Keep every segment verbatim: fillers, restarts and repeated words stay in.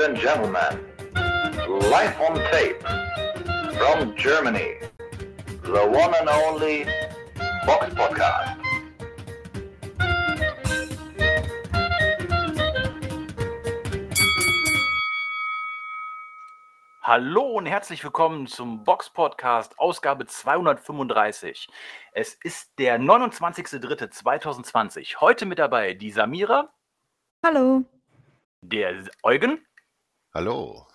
and gentlemen, live on tape from Germany, the one and only Box Podcast. Hallo und herzlich willkommen zum Box Podcast, Ausgabe zweihundertfünfunddreißig. Es ist der neunundzwanzigster dritter zweitausendzwanzig. Heute mit dabei die Samira. Hallo. Der Eugen. Hallo.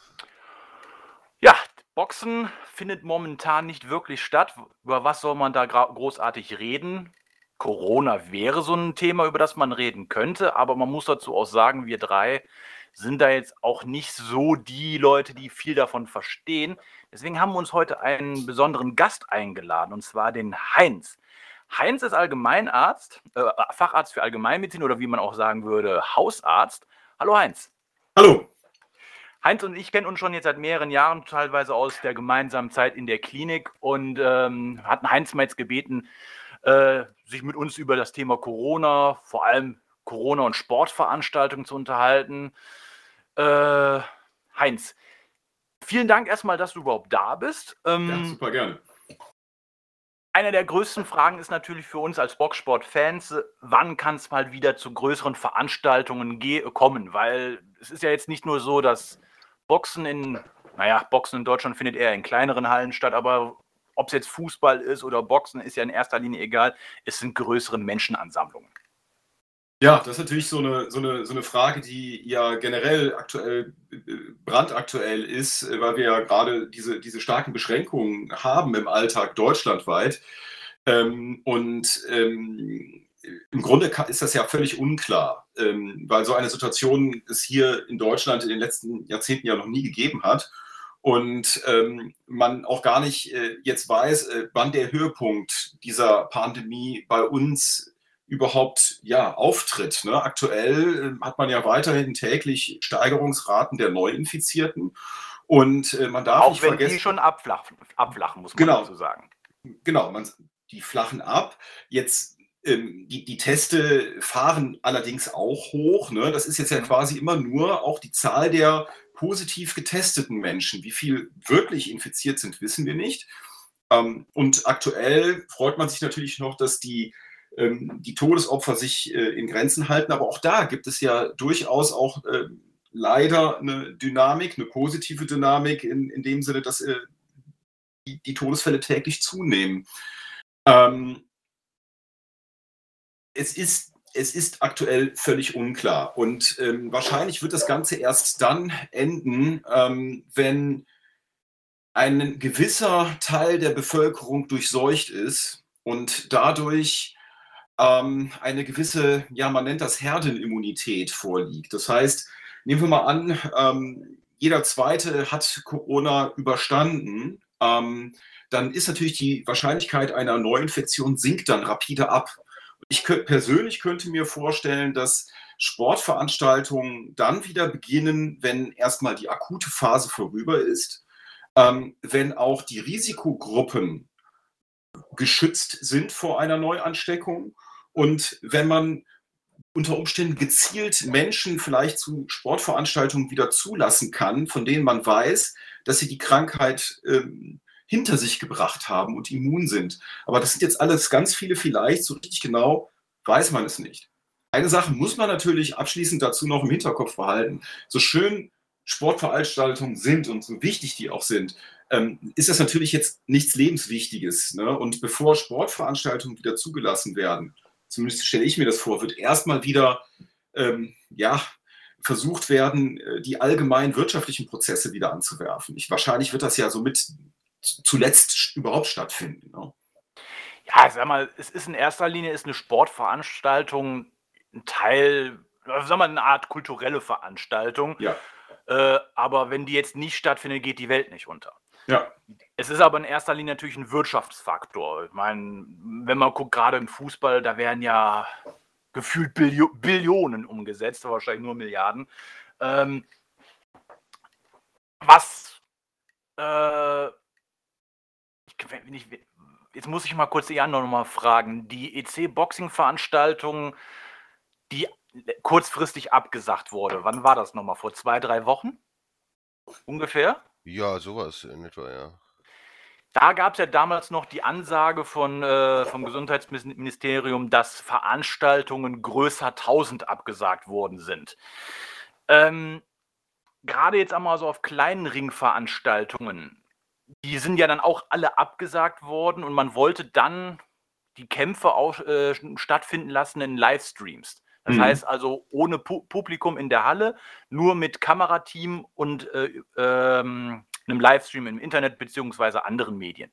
Ja, Boxen findet momentan nicht wirklich statt. Über was soll man da gra- großartig reden? Corona wäre so ein Thema, über das man reden könnte, aber man muss dazu auch sagen, wir drei sind da jetzt auch nicht so die Leute, die viel davon verstehen. Deswegen haben wir uns heute einen besonderen Gast eingeladen, und zwar den Heinz. Heinz ist Allgemeinarzt, äh, Facharzt für Allgemeinmedizin oder wie man auch sagen würde, Hausarzt. Hallo Heinz. Hallo. Heinz und ich kennen uns schon jetzt seit mehreren Jahren, teilweise aus der gemeinsamen Zeit in der Klinik, und ähm, hatten Heinz mal jetzt gebeten, äh, sich mit uns über das Thema Corona, vor allem Corona und Sportveranstaltungen zu unterhalten. Äh, Heinz, vielen Dank erstmal, dass du überhaupt da bist. Ähm, Ja, super gerne. Eine der größten Fragen ist natürlich für uns als Boxsport-Fans, äh, wann kann es mal wieder zu größeren Veranstaltungen ge- kommen? Weil es ist ja jetzt nicht nur so, dass Boxen in, naja, Boxen in Deutschland findet eher in kleineren Hallen statt, aber ob es jetzt Fußball ist oder Boxen, ist ja in erster Linie egal. Es sind größere Menschenansammlungen. Ja, das ist natürlich so eine, so eine, so eine Frage, die ja generell aktuell, äh, brandaktuell ist, äh, weil wir ja gerade diese, diese starken Beschränkungen haben im Alltag deutschlandweit. Ähm, und ähm, im Grunde ka- ist das ja völlig unklar, ähm, weil so eine Situation es hier in Deutschland in den letzten Jahrzehnten ja noch nie gegeben hat. Und ähm, man auch gar nicht äh, jetzt weiß, äh, wann der Höhepunkt dieser Pandemie bei uns überhaupt ja, auftritt. Ne? Aktuell äh, hat man ja weiterhin täglich Steigerungsraten der Neuinfizierten. Und äh, man darf Auch nicht wenn vergessen, die schon abflachen, abflachen muss man Genau. dazu sagen. genau, man, die flachen ab. Jetzt ähm, die, die Teste fahren allerdings auch hoch. Ne? Das ist jetzt ja Mhm. quasi immer nur auch die Zahl der positiv getesteten Menschen. Wie viel wirklich infiziert sind, wissen wir nicht. Ähm, und aktuell freut man sich natürlich noch, dass die, ähm, die Todesopfer sich äh, in Grenzen halten. Aber auch da gibt es ja durchaus auch äh, leider eine Dynamik, eine positive Dynamik in, in dem Sinne, dass äh, die, die Todesfälle täglich zunehmen. Ähm, es ist, es ist aktuell völlig unklar. Und ähm, wahrscheinlich wird das Ganze erst dann enden, ähm, wenn ein gewisser Teil der Bevölkerung durchseucht ist und dadurch ähm, eine gewisse, ja, man nennt das Herdenimmunität vorliegt. Das heißt, nehmen wir mal an, ähm, jeder Zweite hat Corona überstanden, ähm, dann ist natürlich die Wahrscheinlichkeit einer Neuinfektion sinkt dann rapide ab. Ich kö- persönlich könnte mir vorstellen, dass Sportveranstaltungen dann wieder beginnen, wenn erstmal die akute Phase vorüber ist, ähm, wenn auch die Risikogruppen geschützt sind vor einer Neuansteckung und wenn man unter Umständen gezielt Menschen vielleicht zu Sportveranstaltungen wieder zulassen kann, von denen man weiß, dass sie die Krankheit ähm, hinter sich gebracht haben und immun sind. Aber das sind jetzt alles ganz viele vielleicht, so richtig genau weiß man es nicht. Eine Sache muss man natürlich abschließend dazu noch im Hinterkopf behalten. So schön Sportveranstaltungen sind und so wichtig die auch sind, ähm, ist das natürlich jetzt nichts Lebenswichtiges. Ne? Und bevor Sportveranstaltungen wieder zugelassen werden, zumindest stelle ich mir das vor, wird erstmal wieder ähm, ja, versucht werden, äh, die allgemeinen wirtschaftlichen Prozesse wieder anzuwerfen. Ich, wahrscheinlich wird das ja somit z- zuletzt überhaupt stattfinden. Ne? Ja, sag mal, es ist in erster Linie ist eine Sportveranstaltung ein Teil, äh, sag mal, eine Art kulturelle Veranstaltung. Ja, Äh, aber wenn die jetzt nicht stattfindet, geht die Welt nicht unter. ja, Es ist aber in erster Linie natürlich ein Wirtschaftsfaktor. Ich meine, wenn man guckt, gerade im Fußball, da werden ja gefühlt Billio Billionen umgesetzt, aber wahrscheinlich nur Milliarden. Ähm, was, äh, ich, wenn ich, jetzt muss ich mal kurz die anderen nochmal fragen. Die E C-Boxing-Veranstaltung, die kurzfristig abgesagt wurde, wann war das nochmal? Vor zwei, drei Wochen? ungefähr. Ja, sowas in etwa, ja. Da gab es ja damals noch die Ansage von, äh, vom Gesundheitsministerium, dass Veranstaltungen größer tausend abgesagt worden sind. Ähm, Gerade jetzt einmal so auf kleinen Ringveranstaltungen, die sind ja dann auch alle abgesagt worden und man wollte dann die Kämpfe auch äh, stattfinden lassen in Livestreams. Das Mhm. heißt also ohne Pu Publikum in der Halle, nur mit Kamerateam und äh, ähm, einem Livestream im Internet beziehungsweise anderen Medien.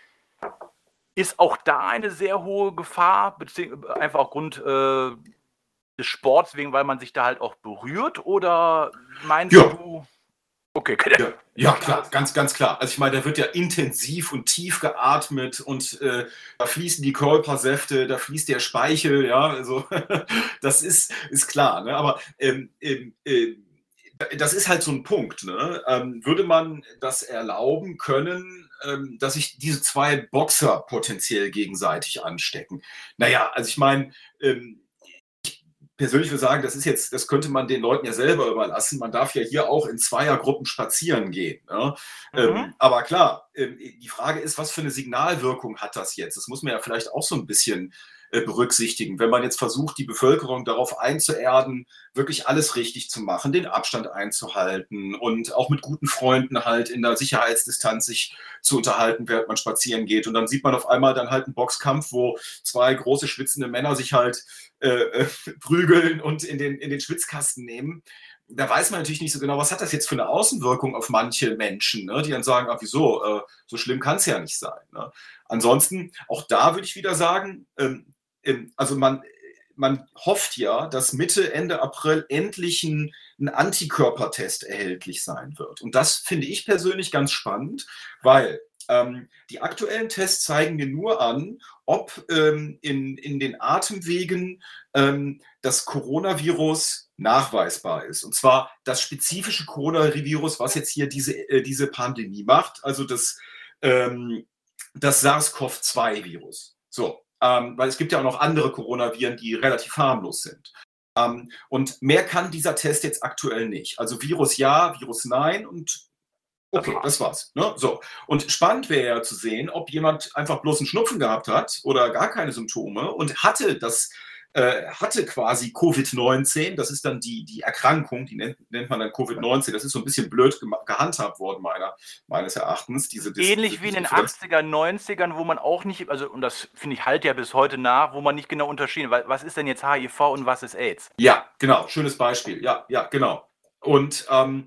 Ist auch da eine sehr hohe Gefahr, einfach aufgrund äh, des Sports, wegen, weil man sich da halt auch berührt? Oder meinst Ja. du, okay, Ja, ja, klar, ganz, ganz klar. Also ich meine, da wird ja intensiv und tief geatmet und äh, da fließen die Körpersäfte, da fließt der Speichel, ja, also das ist, ist klar. Ne? Aber ähm, ähm, äh, das ist halt so ein Punkt. Ne? Ähm, würde man das erlauben können, ähm, dass sich diese zwei Boxer potenziell gegenseitig anstecken? Naja, also ich meine, ähm, persönlich würde sagen, das ist jetzt, das könnte man den Leuten ja selber überlassen. Man darf ja hier auch in Zweiergruppen spazieren gehen. Ne? Mhm. Ähm, aber klar, ähm, die Frage ist, was für eine Signalwirkung hat das jetzt? Das muss man ja vielleicht auch so ein bisschen äh, berücksichtigen. Wenn man jetzt versucht, die Bevölkerung darauf einzuerden, wirklich alles richtig zu machen, den Abstand einzuhalten und auch mit guten Freunden halt in der Sicherheitsdistanz sich zu unterhalten, während man spazieren geht. Und dann sieht man auf einmal dann halt einen Boxkampf, wo zwei große schwitzende Männer sich halt äh, prügeln und in den, in den Schwitzkasten nehmen. Da weiß man natürlich nicht so genau, was hat das jetzt für eine Außenwirkung auf manche Menschen, ne, die dann sagen, ach wieso, äh, so schlimm kann es ja nicht sein. Ne? Ansonsten, auch da würde ich wieder sagen, ähm, ähm, also man, man hofft ja, dass Mitte, Ende April endlich ein, ein Antikörpertest erhältlich sein wird. Und das finde ich persönlich ganz spannend, weil ähm, die aktuellen Tests zeigen mir nur an, ob ähm, in, in den Atemwegen ähm, das Coronavirus nachweisbar ist. Und zwar das spezifische Coronavirus, was jetzt hier diese, äh, diese Pandemie macht, also das, ähm, das SARS-CoV zwei Virus. So, ähm, weil es gibt ja auch noch andere Coronaviren, die relativ harmlos sind. Ähm, und mehr kann dieser Test jetzt aktuell nicht. Also Virus ja, Virus nein und okay, das war's. Ne? So. Und spannend wäre ja zu sehen, ob jemand einfach bloß einen Schnupfen gehabt hat oder gar keine Symptome und hatte das, äh, hatte quasi Covid neunzehn, das ist dann die, die Erkrankung, die nennt, nennt man dann Covid neunzehn, das ist so ein bisschen blöd gehandhabt worden, meiner, meines Erachtens. Diese, ähnlich diese, wie in den Differenz. achtzigern, neunzigern, wo man auch nicht, also und das finde ich halt ja bis heute nach, wo man nicht genau unterschieden, weil was ist denn jetzt H I V und was ist AIDS? Ja, genau, schönes Beispiel. Ja, ja, genau. Und ähm,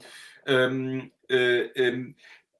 ähm, äh, ähm,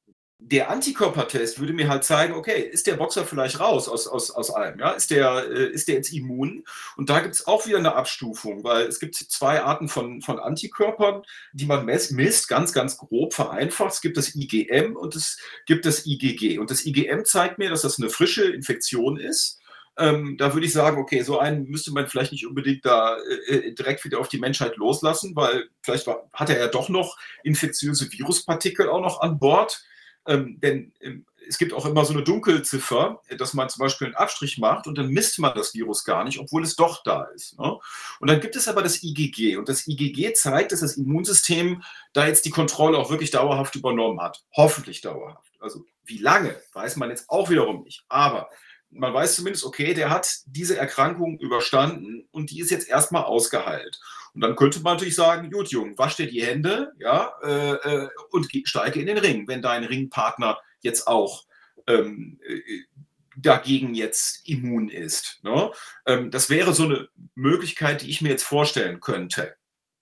der Antikörpertest würde mir halt zeigen, okay, ist der Boxer vielleicht raus aus, aus, aus allem? Ja? Ist, der, äh, ist der jetzt immun? Und da gibt es auch wieder eine Abstufung, weil es gibt zwei Arten von, von Antikörpern, die man misst, ganz, ganz grob vereinfacht. Es gibt das I G M und es gibt das I G G. Und das I G M zeigt mir, dass das eine frische Infektion ist. Ähm, da würde ich sagen, okay, so einen müsste man vielleicht nicht unbedingt da äh, direkt wieder auf die Menschheit loslassen, weil vielleicht war, hat er ja doch noch infektiöse Viruspartikel auch noch an Bord. Ähm, denn ähm, es gibt auch immer so eine Dunkelziffer, dass man zum Beispiel einen Abstrich macht und dann misst man das Virus gar nicht, obwohl es doch da ist. Ne? Und dann gibt es aber das I G G. Und das I G G zeigt, dass das Immunsystem da jetzt die Kontrolle auch wirklich dauerhaft übernommen hat. Hoffentlich dauerhaft. Also wie lange, weiß man jetzt auch wiederum nicht. Aber man weiß zumindest, okay, der hat diese Erkrankung überstanden und die ist jetzt erstmal ausgeheilt. Und dann könnte man natürlich sagen, gut, Jung, wasch dir die Hände, ja, äh, äh, und steige in den Ring, wenn dein Ringpartner jetzt auch ähm, äh, dagegen jetzt immun ist. Ne? Ähm, das wäre so eine Möglichkeit, die ich mir jetzt vorstellen könnte.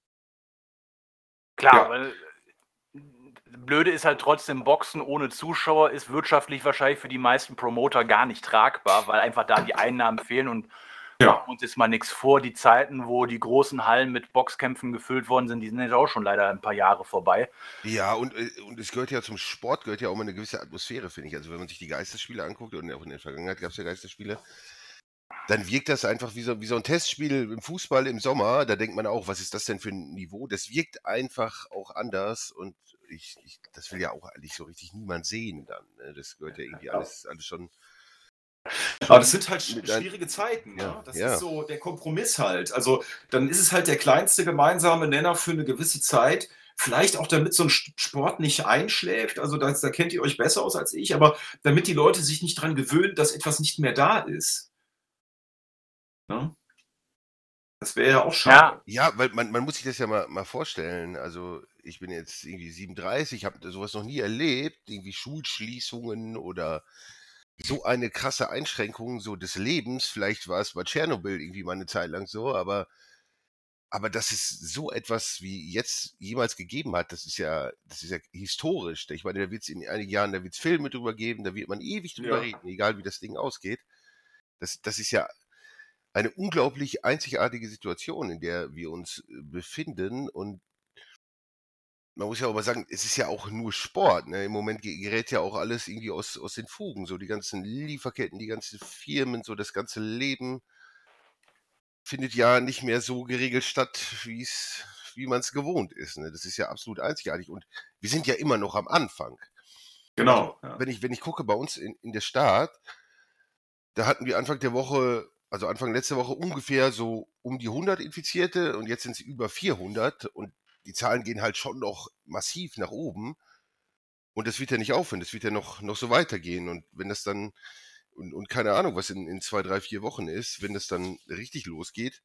Klar, Ja. weil Blöde ist halt trotzdem, Boxen ohne Zuschauer ist wirtschaftlich wahrscheinlich für die meisten Promoter gar nicht tragbar, weil einfach da die Einnahmen fehlen und Ja. machen wir uns jetzt mal nichts vor. Die Zeiten, wo die großen Hallen mit Boxkämpfen gefüllt worden sind, die sind jetzt auch schon leider ein paar Jahre vorbei. Ja, und, äh, und es gehört ja zum Sport, gehört ja auch mal eine gewisse Atmosphäre, finde ich. Also wenn man sich die Geisterspiele anguckt, und auch in der Vergangenheit gab es ja Geisterspiele, dann wirkt das einfach wie so, wie so ein Testspiel im Fußball im Sommer. Da denkt man auch, was ist das denn für ein Niveau? Das wirkt einfach auch anders und ich, ich, das will ja auch eigentlich so richtig niemand sehen dann. Ne? Das gehört ja irgendwie alles, alles schon. Aber das sind halt mit ein- schwierige Zeiten. Ja, Ne? Das ja. ist so der Kompromiss halt. Also dann ist es halt der kleinste gemeinsame Nenner für eine gewisse Zeit, vielleicht auch damit so ein Sport nicht einschläft, also das, da kennt ihr euch besser aus als ich, aber damit die Leute sich nicht dran gewöhnen, dass etwas nicht mehr da ist. Ne? Das wäre ja auch schade. Ja, Ja, weil man, man muss sich das ja mal, mal vorstellen. Also ich bin jetzt irgendwie siebenunddreißig, habe sowas noch nie erlebt, irgendwie Schulschließungen oder so eine krasse Einschränkung so des Lebens. Vielleicht war es bei Tschernobyl irgendwie mal eine Zeit lang so, aber, aber dass es so etwas wie jetzt jemals gegeben hat, das ist ja, das ist ja historisch. Ich meine, da wird es in einigen Jahren, da wird es Filme drüber geben, da wird man ewig drüber Ja. reden, egal wie das Ding ausgeht. Das, das ist ja eine unglaublich einzigartige Situation, in der wir uns äh, befinden. Und man muss ja auch mal sagen, es ist ja auch nur Sport. Ne? Im Moment ge- gerät ja auch alles irgendwie aus, aus den Fugen. So die ganzen Lieferketten, die ganzen Firmen, so das ganze Leben findet ja nicht mehr so geregelt statt, wie es, wie man es gewohnt ist. Ne? Das ist ja absolut einzigartig. Und wir sind ja immer noch am Anfang. Genau. Ja. Wenn ich, wenn ich gucke bei uns in, in der Stadt, da hatten wir Anfang der Woche, also Anfang letzter Woche ungefähr so um die hundert Infizierte und jetzt sind es über vierhundert und die Zahlen gehen halt schon noch massiv nach oben und das wird ja nicht aufhören, das wird ja noch, noch so weitergehen und wenn das dann, und, und keine Ahnung, was in, in zwei, drei, vier Wochen ist, wenn das dann richtig losgeht,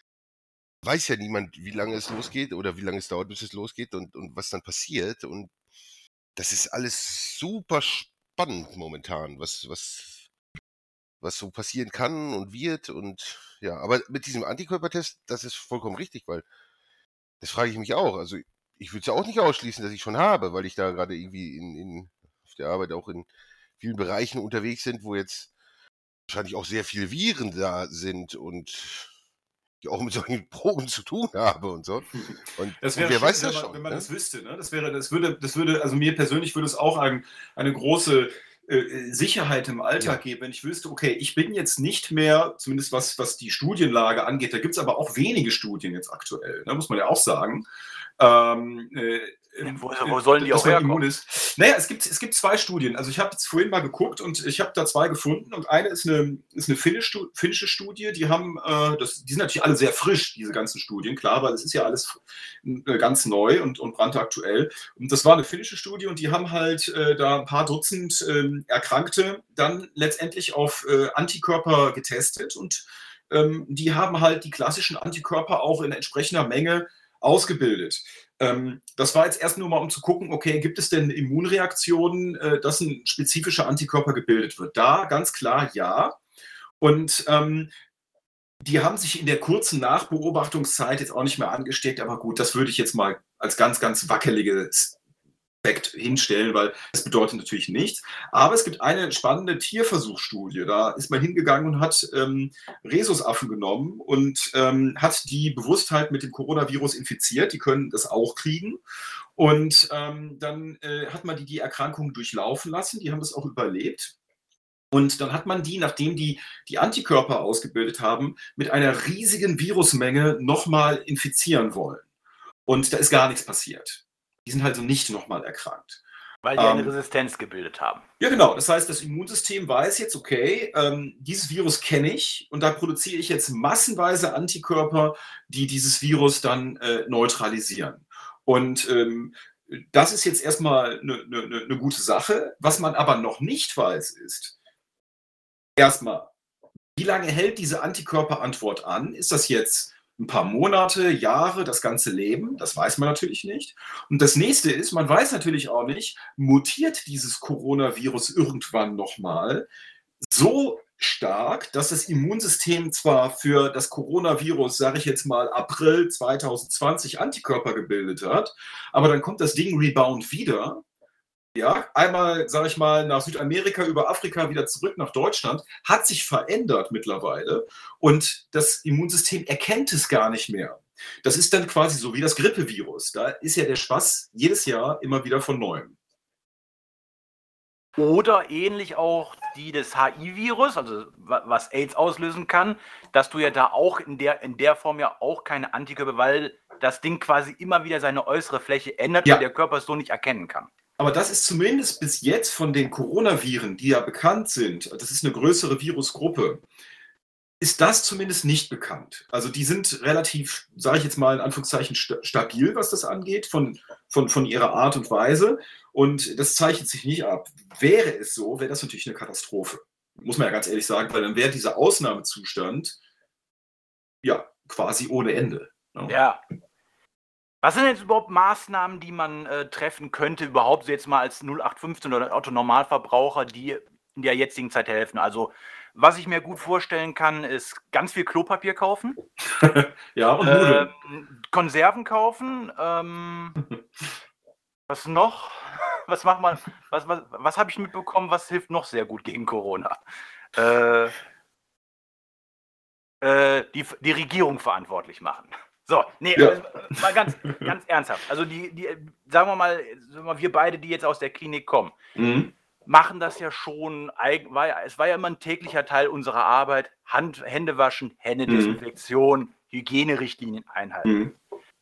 weiß ja niemand, wie lange es losgeht oder wie lange es dauert, bis es losgeht und, und was dann passiert und das ist alles super spannend momentan, was, was was so passieren kann und wird und ja, aber mit diesem Antikörpertest, das ist vollkommen richtig, weil das frage ich mich auch. Also ich würde es ja auch nicht ausschließen, dass ich schon habe, weil ich da gerade irgendwie in, in auf der Arbeit auch in vielen Bereichen unterwegs sind, wo jetzt wahrscheinlich auch sehr viele Viren da sind und ich auch mit solchen Proben zu tun habe und so. Und, Das und wäre wer schön, weiß wenn das man, schon, wenn man ne? das wüsste. Ne? Das wäre, das würde, das würde, also mir persönlich würde es auch ein, eine große äh, Sicherheit im Alltag Ja. geben, wenn ich wüsste, okay, ich bin jetzt nicht mehr, zumindest was, was die Studienlage angeht, da gibt es aber auch wenige Studien jetzt aktuell, ne? Muss man ja auch sagen. Ähm, äh, wo, wo sollen die dass auch man herkommen? immun ist. Naja, es gibt, es gibt zwei Studien. Also ich habe jetzt vorhin mal geguckt und ich habe da zwei gefunden und eine ist eine, ist eine finnische, finnische Studie, die haben, äh, das, die sind natürlich alle sehr frisch, diese ganzen Studien, klar, weil es ist ja alles äh, ganz neu und, und brandaktuell. Und das war eine finnische Studie und die haben halt äh, da ein paar Dutzend äh, Erkrankte dann letztendlich auf äh, Antikörper getestet und ähm, die haben halt die klassischen Antikörper auch in entsprechender Menge ausgebildet. Ähm, das war jetzt erst nur mal, um zu gucken, okay, gibt es denn Immunreaktionen, äh, dass ein spezifischer Antikörper gebildet wird? Da ganz klar ja. Und ähm, die haben sich in der kurzen Nachbeobachtungszeit jetzt auch nicht mehr angesteckt, aber gut, das würde ich jetzt mal als ganz, ganz wackeliges Fact hinstellen, weil das bedeutet natürlich nichts. Aber es gibt eine spannende Tierversuchsstudie. Da ist man hingegangen und hat ähm, Rhesusaffen genommen und ähm, hat die Bewusstheit mit dem Coronavirus infiziert. Die können das auch kriegen. Und ähm, dann äh, hat man die die Erkrankung durchlaufen lassen. Die haben das auch überlebt. Und dann hat man die, nachdem die die Antikörper ausgebildet haben, mit einer riesigen Virusmenge nochmal infizieren wollen. Und da ist gar nichts passiert. Die sind also nicht nochmal erkrankt. Weil die eine Ähm, Resistenz gebildet haben. Ja, genau. Das heißt, das Immunsystem weiß jetzt, okay, ähm, dieses Virus kenne ich und da produziere ich jetzt massenweise Antikörper, die dieses Virus dann äh, neutralisieren. Und ähm, das ist jetzt erstmal eine ne, ne, ne gute Sache. Was man aber noch nicht weiß, ist, erstmal, wie lange hält diese Antikörperantwort an? Ist das jetzt ein paar Monate, Jahre, das ganze Leben? Das weiß man natürlich nicht. Und das nächste ist, man weiß natürlich auch nicht, mutiert dieses Coronavirus irgendwann nochmal so stark, dass das Immunsystem zwar für das Coronavirus, sage ich jetzt mal, April zwanzig zwanzig Antikörper gebildet hat, aber dann kommt das Ding Rebound wieder. Ja, einmal, sage ich mal, nach Südamerika, über Afrika, wieder zurück nach Deutschland, hat sich verändert mittlerweile und das Immunsystem erkennt es gar nicht mehr. Das ist dann quasi so wie das Grippevirus. Da ist ja der Spaß jedes Jahr immer wieder von Neuem. Oder ähnlich auch die des H I-Virus, also was AIDS auslösen kann, dass du ja da auch in der, in der Form ja auch keine Antikörper, weil das Ding quasi immer wieder seine äußere Fläche ändert, Ja. weil der Körper es so nicht erkennen kann. Aber das ist zumindest bis jetzt von den Coronaviren, die ja bekannt sind, das ist eine größere Virusgruppe, ist das zumindest nicht bekannt. Also die sind relativ, sage ich jetzt mal in Anführungszeichen, sta- stabil, was das angeht, von, von, von ihrer Art und Weise. Und das zeichnet sich nicht ab. Wäre es so, wäre das natürlich eine Katastrophe. Muss man ja ganz ehrlich sagen, weil dann wäre dieser Ausnahmezustand ja quasi ohne Ende. Ne? Ja. Was sind jetzt überhaupt Maßnahmen, die man äh, treffen könnte, überhaupt so jetzt mal als null acht fünfzehn oder Otto-Normalverbraucher, die in der jetzigen Zeit helfen? Also, was ich mir gut vorstellen kann, ist ganz viel Klopapier kaufen, Ja, und Nudeln. ähm, Konserven kaufen, ähm, was noch? Was macht man? Was, was, was habe ich mitbekommen, was hilft noch sehr gut gegen Corona? Äh, äh, die, die Regierung verantwortlich machen. So, nee, Ja. also, mal ganz, ganz ernsthaft. Also die, die, sagen wir mal, sagen wir mal, wir beide, die jetzt aus der Klinik kommen, Mhm. machen das ja schon, eig- war ja, es war ja immer ein täglicher Teil unserer Arbeit, Hand, Hände waschen, Händedesinfektion, Hygienerichtlinien einhalten. Mhm.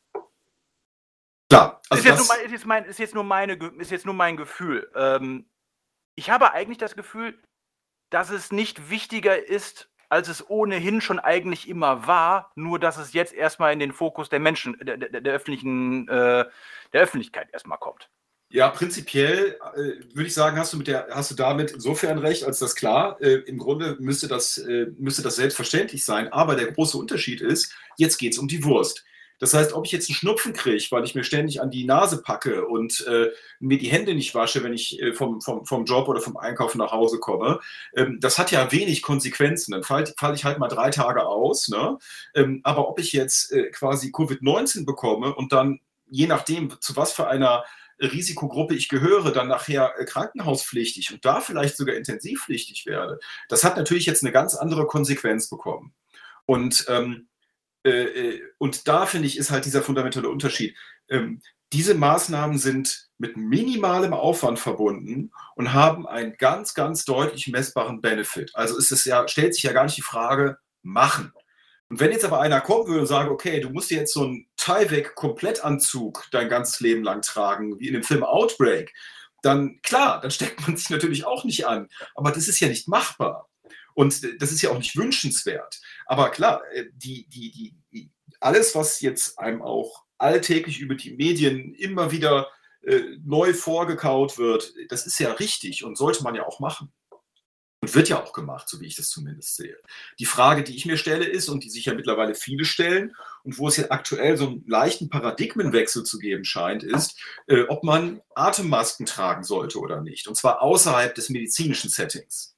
Klar, also ist, jetzt das, nur mein, ist, jetzt mein, ist, jetzt nur meine, Ge- ist jetzt nur mein Gefühl. Ähm, ich habe eigentlich das Gefühl, dass es nicht wichtiger ist, als es ohnehin schon eigentlich immer war, nur dass es jetzt erstmal in den Fokus der Menschen, der, der, der öffentlichen, äh, der Öffentlichkeit erstmal kommt. ja, prinzipiell äh, würde ich sagen, hast du, mit der, hast du damit insofern recht, als das klar, äh, im Grunde müsste das, äh, müsste das selbstverständlich sein, aber der große Unterschied ist, jetzt geht es um die Wurst. Das heißt, ob ich jetzt einen Schnupfen kriege, weil ich mir ständig an die Nase packe und äh, mir die Hände nicht wasche, wenn ich äh, vom, vom, vom Job oder vom Einkaufen nach Hause komme, ähm, das hat ja wenig Konsequenzen. Dann falle fall ich halt mal drei Tage aus. Ne? Ähm, aber ob ich jetzt äh, quasi Covid neunzehn bekomme und dann, je nachdem, zu was für einer Risikogruppe ich gehöre, dann nachher äh, krankenhauspflichtig und da vielleicht sogar intensivpflichtig werde, das hat natürlich jetzt eine ganz andere Konsequenz bekommen. Und ähm, Äh, und da, finde ich, ist halt dieser fundamentale Unterschied. Ähm, diese Maßnahmen sind mit minimalem Aufwand verbunden und haben einen ganz, ganz deutlich messbaren Benefit. Also ist es ja, stellt sich ja gar nicht die Frage, machen. Und wenn jetzt aber einer kommen würde und sagen, okay, du musst dir jetzt so einen Tyvek-Komplettanzug dein ganzes Leben lang tragen, wie in dem Film Outbreak, dann klar, dann steckt man sich natürlich auch nicht an. Aber das ist ja nicht machbar. Und das ist ja auch nicht wünschenswert. Aber klar, die, die, die, die, alles, was jetzt einem auch alltäglich über die Medien immer wieder äh, neu vorgekaut wird, das ist ja richtig und sollte man ja auch machen. Und wird ja auch gemacht, so wie ich das zumindest sehe. Die Frage, die ich mir stelle, ist, und die sich ja mittlerweile viele stellen, und wo es ja aktuell so einen leichten Paradigmenwechsel zu geben scheint, ist, äh, ob man Atemmasken tragen sollte oder nicht. Und zwar außerhalb des medizinischen Settings.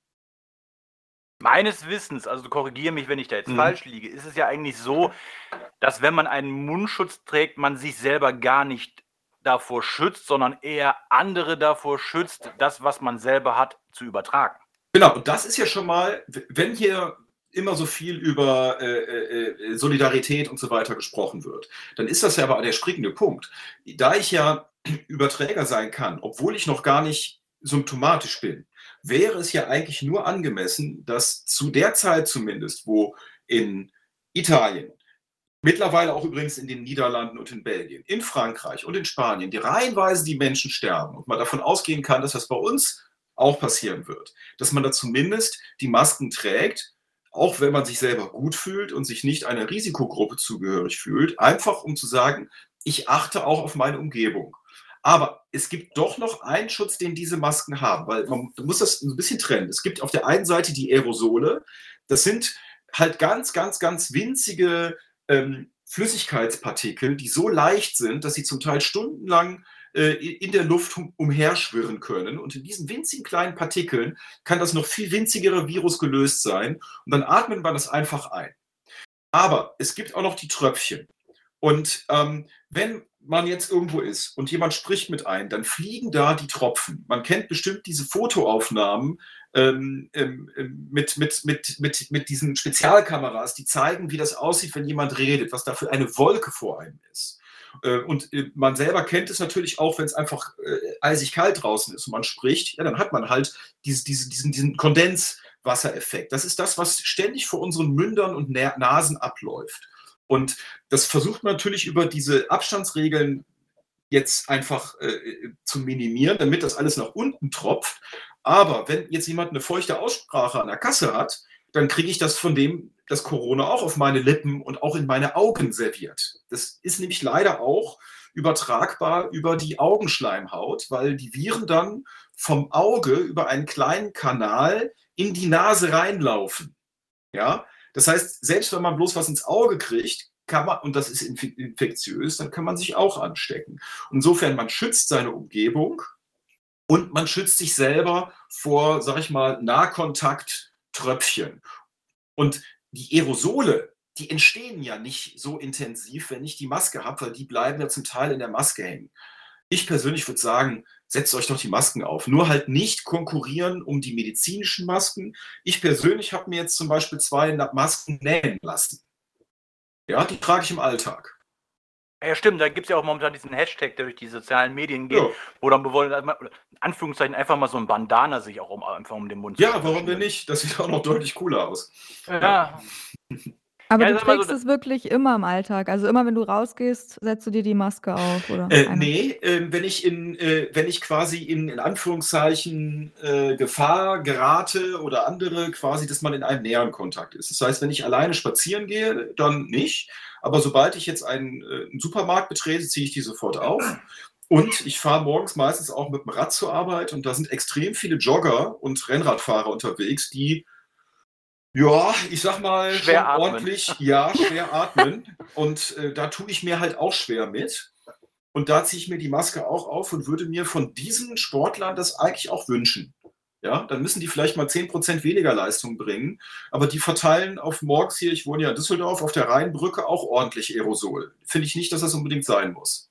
Meines Wissens, also korrigiere mich, wenn ich da jetzt Mhm. falsch liege, ist es ja eigentlich so, dass wenn man einen Mundschutz trägt, man sich selber gar nicht davor schützt, sondern eher andere davor schützt, das, was man selber hat, zu übertragen. Genau, und das ist ja schon mal, wenn hier immer so viel über äh, äh, Solidarität und so weiter gesprochen wird, dann ist das ja aber der springende Punkt. Da ich ja Überträger sein kann, obwohl ich noch gar nicht symptomatisch bin, wäre es ja eigentlich nur angemessen, dass zu der Zeit zumindest, wo in Italien, mittlerweile auch übrigens in den Niederlanden und in Belgien, in Frankreich und in Spanien, die reihenweise die Menschen sterben und man davon ausgehen kann, dass das bei uns auch passieren wird, dass man da zumindest die Masken trägt, auch wenn man sich selber gut fühlt und sich nicht einer Risikogruppe zugehörig fühlt, einfach um zu sagen, ich achte auch auf meine Umgebung. Aber es gibt doch noch einen Schutz, den diese Masken haben, weil man muss das ein bisschen trennen. Es gibt auf der einen Seite die Aerosole, das sind halt ganz, ganz, ganz winzige ähm, Flüssigkeitspartikel, die so leicht sind, dass sie zum Teil stundenlang äh, in der Luft um, umherschwirren können. Und in diesen winzigen kleinen Partikeln kann das noch viel winzigere Virus gelöst sein. Und dann atmet man das einfach ein. Aber es gibt auch noch die Tröpfchen. Und ähm, wenn man jetzt irgendwo ist und jemand spricht mit einem, dann fliegen da die Tropfen. Man kennt bestimmt diese Fotoaufnahmen ähm, ähm, mit, mit, mit, mit, mit diesen Spezialkameras, die zeigen, wie das aussieht, wenn jemand redet, was da für eine Wolke vor einem ist. Äh, und äh, man selber kennt es natürlich auch, wenn es einfach äh, eisig kalt draußen ist und man spricht, ja, dann hat man halt diese, diese, diesen, diesen Kondenswassereffekt. Das ist das, was ständig vor unseren Mündern und Nasen abläuft. Und das versucht man natürlich über diese Abstandsregeln jetzt einfach äh, zu minimieren, damit das alles nach unten tropft. Aber wenn jetzt jemand eine feuchte Aussprache an der Kasse hat, dann kriege ich das von dem, das Corona auch auf meine Lippen und auch in meine Augen serviert. Das ist nämlich leider auch übertragbar über die Augenschleimhaut, weil die Viren dann vom Auge über einen kleinen Kanal in die Nase reinlaufen. Ja, das heißt, selbst wenn man bloß was ins Auge kriegt, kann man, und das ist infektiös, dann kann man sich auch anstecken. Insofern, man schützt seine Umgebung und man schützt sich selber vor, sag ich mal, Nahkontakt-Tröpfchen. Und die Aerosole, die entstehen ja nicht so intensiv, wenn ich die Maske habe, weil die bleiben ja zum Teil in der Maske hängen. Ich persönlich würde sagen, setzt euch doch die Masken auf. Nur halt nicht konkurrieren um die medizinischen Masken. Ich persönlich habe mir jetzt zum Beispiel zwei Masken nähen lassen. Ja, die trage ich im Alltag. Ja, stimmt, da gibt es ja auch momentan diesen Hashtag, der durch die sozialen Medien geht, Ja. wo dann bewollen, in Anführungszeichen einfach mal so ein Bandana sich auch um, einfach um den Mund Ja, warum denn nicht? Das sieht auch noch deutlich cooler aus. Ja. Aber Ja, du sag mal trägst so- es wirklich immer im Alltag? Also immer, wenn du rausgehst, setzt du dir die Maske auf? Oder Äh, eine? nee, äh, wenn ich in, äh, wenn ich quasi in, in Anführungszeichen äh, Gefahr gerate oder andere quasi, dass man in einem näheren Kontakt ist. Das heißt, wenn ich alleine spazieren gehe, dann nicht. Aber sobald ich jetzt einen, äh, einen Supermarkt betrete, ziehe ich die sofort auf. Und ich fahre morgens meistens auch mit dem Rad zur Arbeit und da sind extrem viele Jogger und Rennradfahrer unterwegs, die, ja, ich sag mal, Schwer schon atmen. ordentlich, ja, schwer atmen. Und äh, da tue ich mir halt auch schwer mit. Und da ziehe ich mir die Maske auch auf und würde mir von diesen Sportlern das eigentlich auch wünschen. Ja, dann müssen die vielleicht mal zehn Prozent weniger Leistung bringen, aber die verteilen auf morgens hier, ich wohne ja in Düsseldorf, auf der Rheinbrücke auch ordentlich Aerosol. Finde ich nicht, dass das unbedingt sein muss.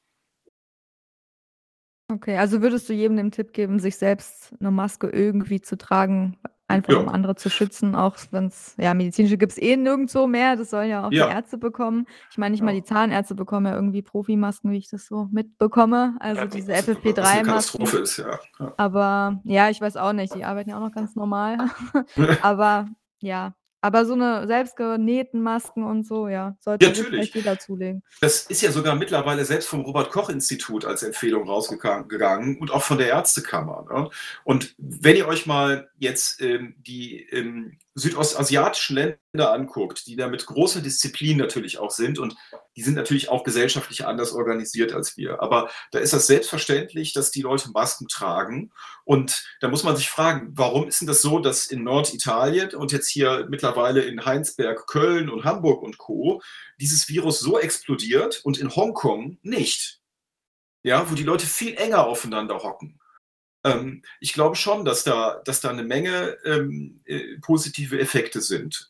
Okay, also würdest du jedem den Tipp geben, sich selbst eine Maske irgendwie zu tragen, einfach Ja. um andere zu schützen, auch wenn es, ja, medizinische gibt es eh nirgendwo mehr, das sollen ja auch Ja. die Ärzte bekommen. Ich meine, nicht mal Ja. die Zahnärzte bekommen ja irgendwie Profimasken, wie ich das so mitbekomme, also Ja, diese Was F F P was drei eine Masken. Katastrophe ist, ja. Ja. Aber ja, ich weiß auch nicht, die arbeiten ja auch noch ganz normal. Aber ja, aber so eine selbstgenähten Masken und so, ja, sollte Ja, sich natürlich. vielleicht jeder zulegen. Das ist ja sogar mittlerweile selbst vom Robert-Koch-Institut als Empfehlung rausgegangen und auch von der Ärztekammer. Ne? Und wenn ihr euch mal jetzt ähm, die ähm, südostasiatischen Länder anguckt, die da mit großer Disziplin natürlich auch sind und die sind natürlich auch gesellschaftlich anders organisiert als wir. Aber da ist das selbstverständlich, dass die Leute Masken tragen. Und da muss man sich fragen, warum ist denn das so, dass in Norditalien und jetzt hier mittlerweile in Heinsberg, Köln und Hamburg und Co. dieses Virus so explodiert und in Hongkong nicht. Ja, wo die Leute viel enger aufeinander hocken. Ähm, ich glaube schon, dass da, dass da eine Menge ähm, äh, positive Effekte sind.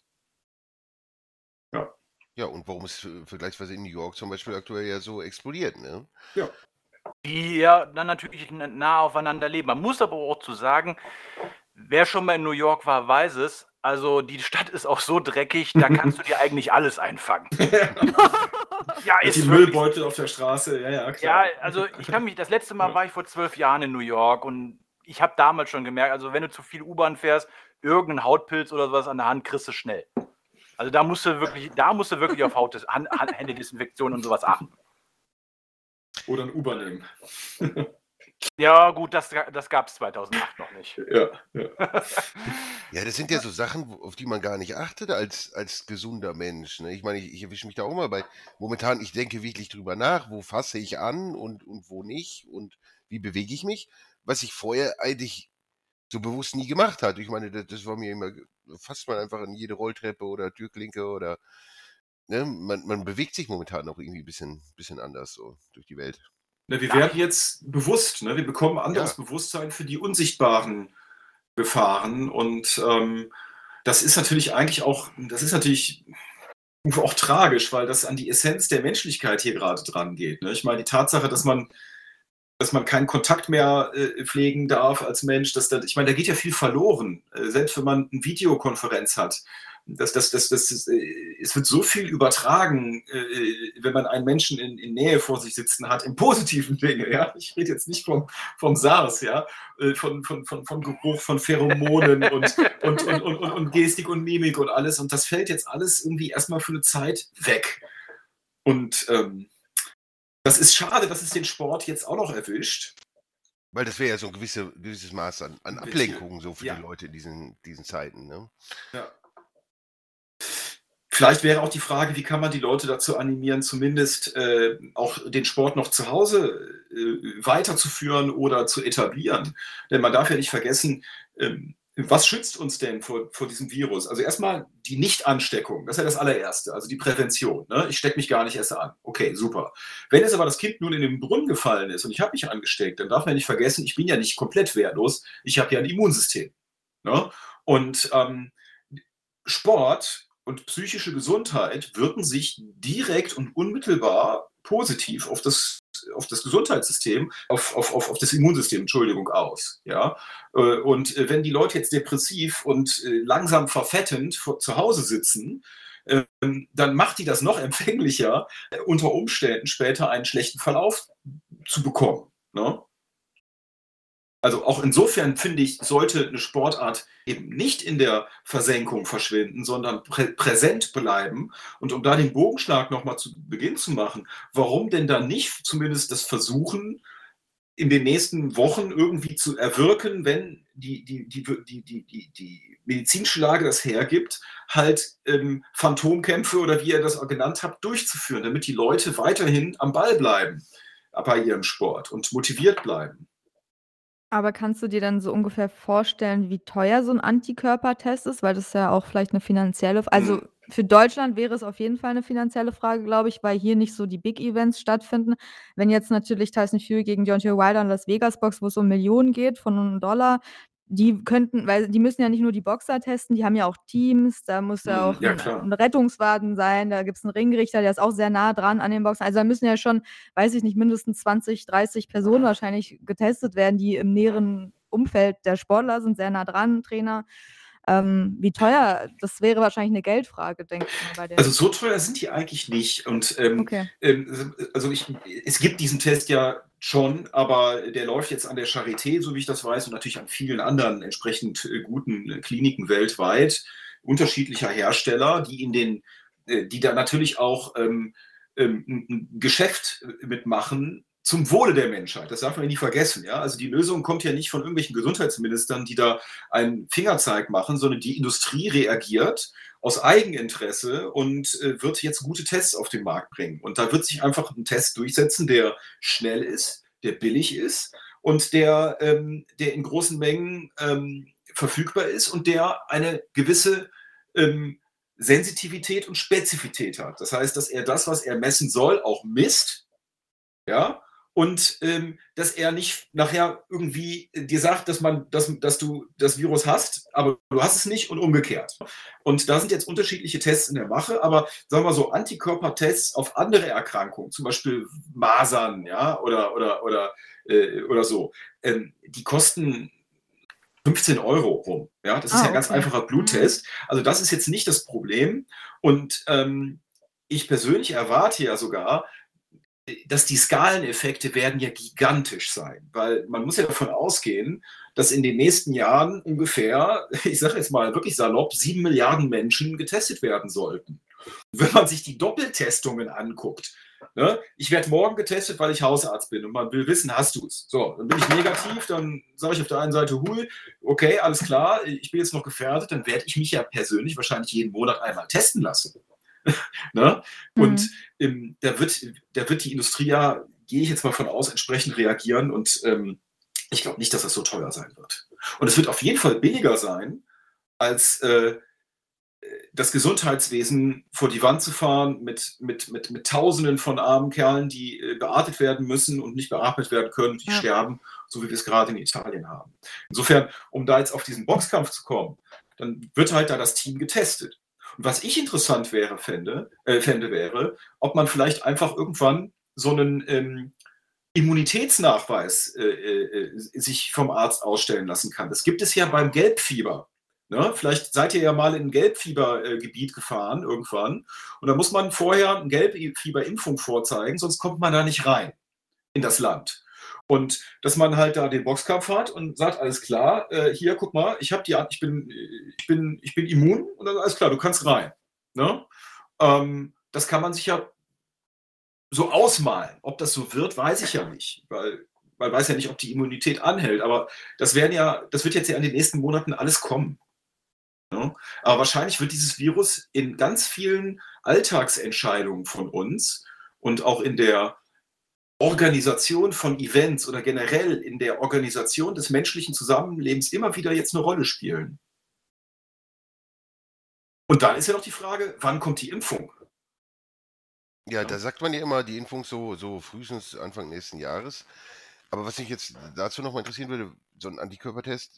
Ja, und warum es äh, vergleichsweise in New York zum Beispiel aktuell ja so explodiert, ne? Ja. Die ja dann natürlich n- nah aufeinander leben. Man muss aber auch zu sagen, wer schon mal in New York war, weiß es. Also die Stadt ist auch so dreckig, da kannst du dir eigentlich alles einfangen. Ja, Die ist wirklich. Müllbeutel auf der Straße, ja, ja, Ja, klar. also ich kann mich, das letzte Mal Ja. war ich vor zwölf Jahren in New York und ich habe damals schon gemerkt, also wenn du zu viel U-Bahn fährst, irgendeinen Hautpilz oder sowas an der Hand kriegst du schnell. Also da musst du wirklich, da musst du wirklich auf Haut, Hand, Hand, Händedesinfektion und sowas achten. Oder ein Uber nehmen. Ja, gut, das, das gab es zweitausendacht noch nicht. Ja, ja. Ja, das sind ja so Sachen, wo- auf die man gar nicht achtet als, als gesunder Mensch. Ne? Ich meine, ich, ich erwische mich da auch mal bei. Momentan, ich denke wirklich drüber nach, wo fasse ich an und, und wo nicht und wie bewege ich mich, was ich vorher eigentlich so bewusst nie gemacht hatte. Ich meine, das, das war mir immer, fasst man einfach an jede Rolltreppe oder Türklinke oder, ne? Man, man bewegt sich momentan auch irgendwie ein bisschen, bisschen anders so durch die Welt. Na, wir Ja. werden jetzt bewusst, ne? Wir bekommen anderes Bewusstsein für die unsichtbaren Gefahren und ähm, das ist natürlich eigentlich auch, das ist natürlich irgendwo auch tragisch, weil das an die Essenz der Menschlichkeit hier gerade dran geht. Ne? Ich meine, die Tatsache, dass man, dass man keinen Kontakt mehr äh, pflegen darf als Mensch, dass da, ich meine, da geht ja viel verloren, äh, selbst wenn man eine Videokonferenz hat. Das, das, das, das, das, äh, es wird so viel übertragen, äh, wenn man einen Menschen in, in Nähe vor sich sitzen hat, im positiven Dinge. Ja? Ich rede jetzt nicht vom, vom SARS, ja? äh, von, von, von, von Geruch, von Pheromonen und, und, und, und, und, und Gestik und Mimik und alles. Und das fällt jetzt alles irgendwie erstmal für eine Zeit weg. Und ähm, das ist schade, dass es den Sport jetzt auch noch erwischt. Weil das wäre ja so ein gewisse, gewisses Maß an, an Ein bisschen, Ablenkung so für ja. die Leute in diesen, diesen Zeiten. Ne? Ja. Vielleicht wäre auch die Frage, wie kann man die Leute dazu animieren, zumindest äh, auch den Sport noch zu Hause äh, weiterzuführen oder zu etablieren. Denn man darf ja nicht vergessen, ähm, was schützt uns denn vor, vor diesem Virus? Also erstmal die Nichtansteckung, das ist ja das allererste, also die Prävention. Ne? Ich stecke mich gar nicht erst an. Okay, super. Wenn jetzt aber das Kind nun in den Brunnen gefallen ist und ich habe mich angesteckt, dann darf man ja nicht vergessen, ich bin ja nicht komplett wehrlos, ich habe ja ein Immunsystem. Ne? Und ähm, Sport und psychische Gesundheit wirken sich direkt und unmittelbar positiv auf das, auf das Gesundheitssystem, auf, auf, auf, auf das Immunsystem, Entschuldigung, aus. Ja? Und wenn die Leute jetzt depressiv und langsam verfettend zu Hause sitzen, dann macht die das noch empfänglicher, unter Umständen später einen schlechten Verlauf zu bekommen. Ne? Also auch insofern, finde ich, sollte eine Sportart eben nicht in der Versenkung verschwinden, sondern prä präsent bleiben. Und um da den Bogenschlag nochmal zu Beginn zu machen, warum denn dann nicht zumindest das versuchen, in den nächsten Wochen irgendwie zu erwirken, wenn die, die, die, die, die, die, die medizinische Lage das hergibt, halt ähm, Phantomkämpfe oder wie ihr das auch genannt habt, durchzuführen, damit die Leute weiterhin am Ball bleiben bei ihrem Sport und motiviert bleiben. Aber kannst du dir dann so ungefähr vorstellen, wie teuer so 'n Antikörpertest ist? Weil das ist ja auch vielleicht 'ne finanzielle F also, Mhm. für Deutschland wäre es auf jeden Fall 'ne finanzielle Frage, glaube ich, weil hier nicht so die Big Events stattfinden. Wenn jetzt natürlich Tyson Fury gegen Deontay Wilder in Las Vegas boxt, wo's um Millionen geht von Dollar, die könnten weil die müssen ja nicht nur die Boxer testen, die haben ja auch Teams, da muss ja Mhm, auch ja 'n klar. 'n Rettungswagen sein, da gibt's 'n Ringrichter, der ist auch sehr nah dran an den Boxern. Also, da müssen ja schon, weiß ich nicht, mindestens zwanzig, dreißig Personen wahrscheinlich getestet werden, die im näheren Umfeld der Sportler sind, sehr nah dran, Trainer. Ähm, wie teuer das wäre wahrscheinlich 'ne Geldfrage, denke ich mal bei Also, den so teuer sind die eigentlich nicht. Und, ähm, Okay. ähm, also ich es gibt diesen Test ja schon, aber der läuft jetzt an der Charité, so wie ich das weiß, und natürlich an vielen anderen entsprechend, äh, guten Kliniken weltweit, unterschiedlicher Hersteller, die in den äh, die da natürlich auch, ähm, ähm, 'n 'n Geschäft mitmachen zum Wohle der Menschheit. Das darf man ja nie vergessen, ja? Also, die Lösung kommt ja nicht von irgendwelchen Gesundheitsministern, die da einen Fingerzeig machen, sondern die Industrie reagiert aus Eigeninteresse und, äh, wird jetzt gute Tests auf den Markt bringen. Und da wird sich einfach 'n Test durchsetzen, der schnell ist, der billig ist und der ähm, der in großen Mengen, ähm, verfügbar ist und der eine gewisse, ähm, Sensitivität und Spezifität hat. Das heißt, dass er das, was er messen soll, auch misst, ja? Und, ähm, dass er nicht nachher irgendwie dir sagt, dass man dass dass du das Virus hast, aber du hast es nicht und umgekehrt. Und da sind jetzt unterschiedliche Tests in der Mache, aber sagen wir mal so, Antikörpertests auf andere Erkrankungen, zum Beispiel Masern, ja, oder oder oder äh, oder so, ähm, die kosten fünfzehn Euro rum, ja? Das ist ja Ah, 'n ganz okay. einfacher Mhm. Bluttest. Also, das ist jetzt nicht das Problem. Und, ähm, ich persönlich erwarte ja sogar, äh, dass die Skaleneffekte werden ja gigantisch sein, weil man muss ja davon ausgehen, dass in den nächsten Jahren ungefähr, ich sage jetzt mal wirklich salopp, sieben Milliarden Menschen getestet werden sollten. Wenn man sich die Doppeltestungen anguckt, ne? Ich werde morgen getestet, weil ich Hausarzt bin und man will wissen: „Hast du's?“ So, dann bin ich negativ, dann sage ich auf der einen Seite: „Hui, okay, alles klar, ich bin jetzt noch gefährdet“, dann werde ich mich ja persönlich wahrscheinlich jeden Monat einmal testen lassen. Ne? Und, Mhm. ähm, da wird da wird die Industrie ja, gehe ich jetzt mal von aus, entsprechend reagieren und, ähm, ich glaube nicht, dass das so teuer sein wird. Und es wird auf jeden Fall billiger sein, als, äh, äh, das Gesundheitswesen vor die Wand zu fahren mit mit mit mit Tausenden von armen Kerlen, die, äh, beatmet werden müssen und nicht beatmet werden können, die Ja. sterben, so wie wir's grade in Italien haben. Insofern, um da jetzt auf diesen Boxkampf zu kommen, dann wird halt da das Team getestet. Und was ich interessant wäre fände äh, fände, wäre, ob man vielleicht einfach irgendwann so 'nen, ähm, Immunitätsnachweis, äh, äh, äh, sich vom Arzt ausstellen lassen kann. Das gibt es ja beim Gelbfieber, ne? Vielleicht seid ihr ja mal in 'n Gelbfieber äh, Gebiet gefahren irgendwann und da muss man vorher 'n Gelbi Fieberimpfung vorzeigen, sonst kommt man da nicht rein in das Land. Und dass man halt da den Boxkampf hat und sagt: „Alles klar, äh, hier, guck mal, ich habe die An ich bin äh, ich bin ich bin immun“ und dann: „Alles klar, du kannst rein“, ne? Ähm, das kann man sich ja so ausmalen. Ob das so wird, weiß ich ja nicht, weil man weiß ja nicht, ob die Immunität anhält, aber das werden ja das wird jetzt ja in den nächsten Monaten alles kommen. Ja? Aber wahrscheinlich wird dieses Virus in ganz vielen Alltagsentscheidungen von uns und auch in der Organisation von Events oder generell in der Organisation des menschlichen Zusammenlebens immer wieder jetzt eine Rolle spielen. Und dann ist ja noch die Frage, wann kommt die Impfung? Ja, Ja. da sagt man ja immer, die Impfung so, so frühestens Anfang nächsten Jahres. Aber was mich jetzt dazu noch mal interessieren würde, so ein Antikörpertest,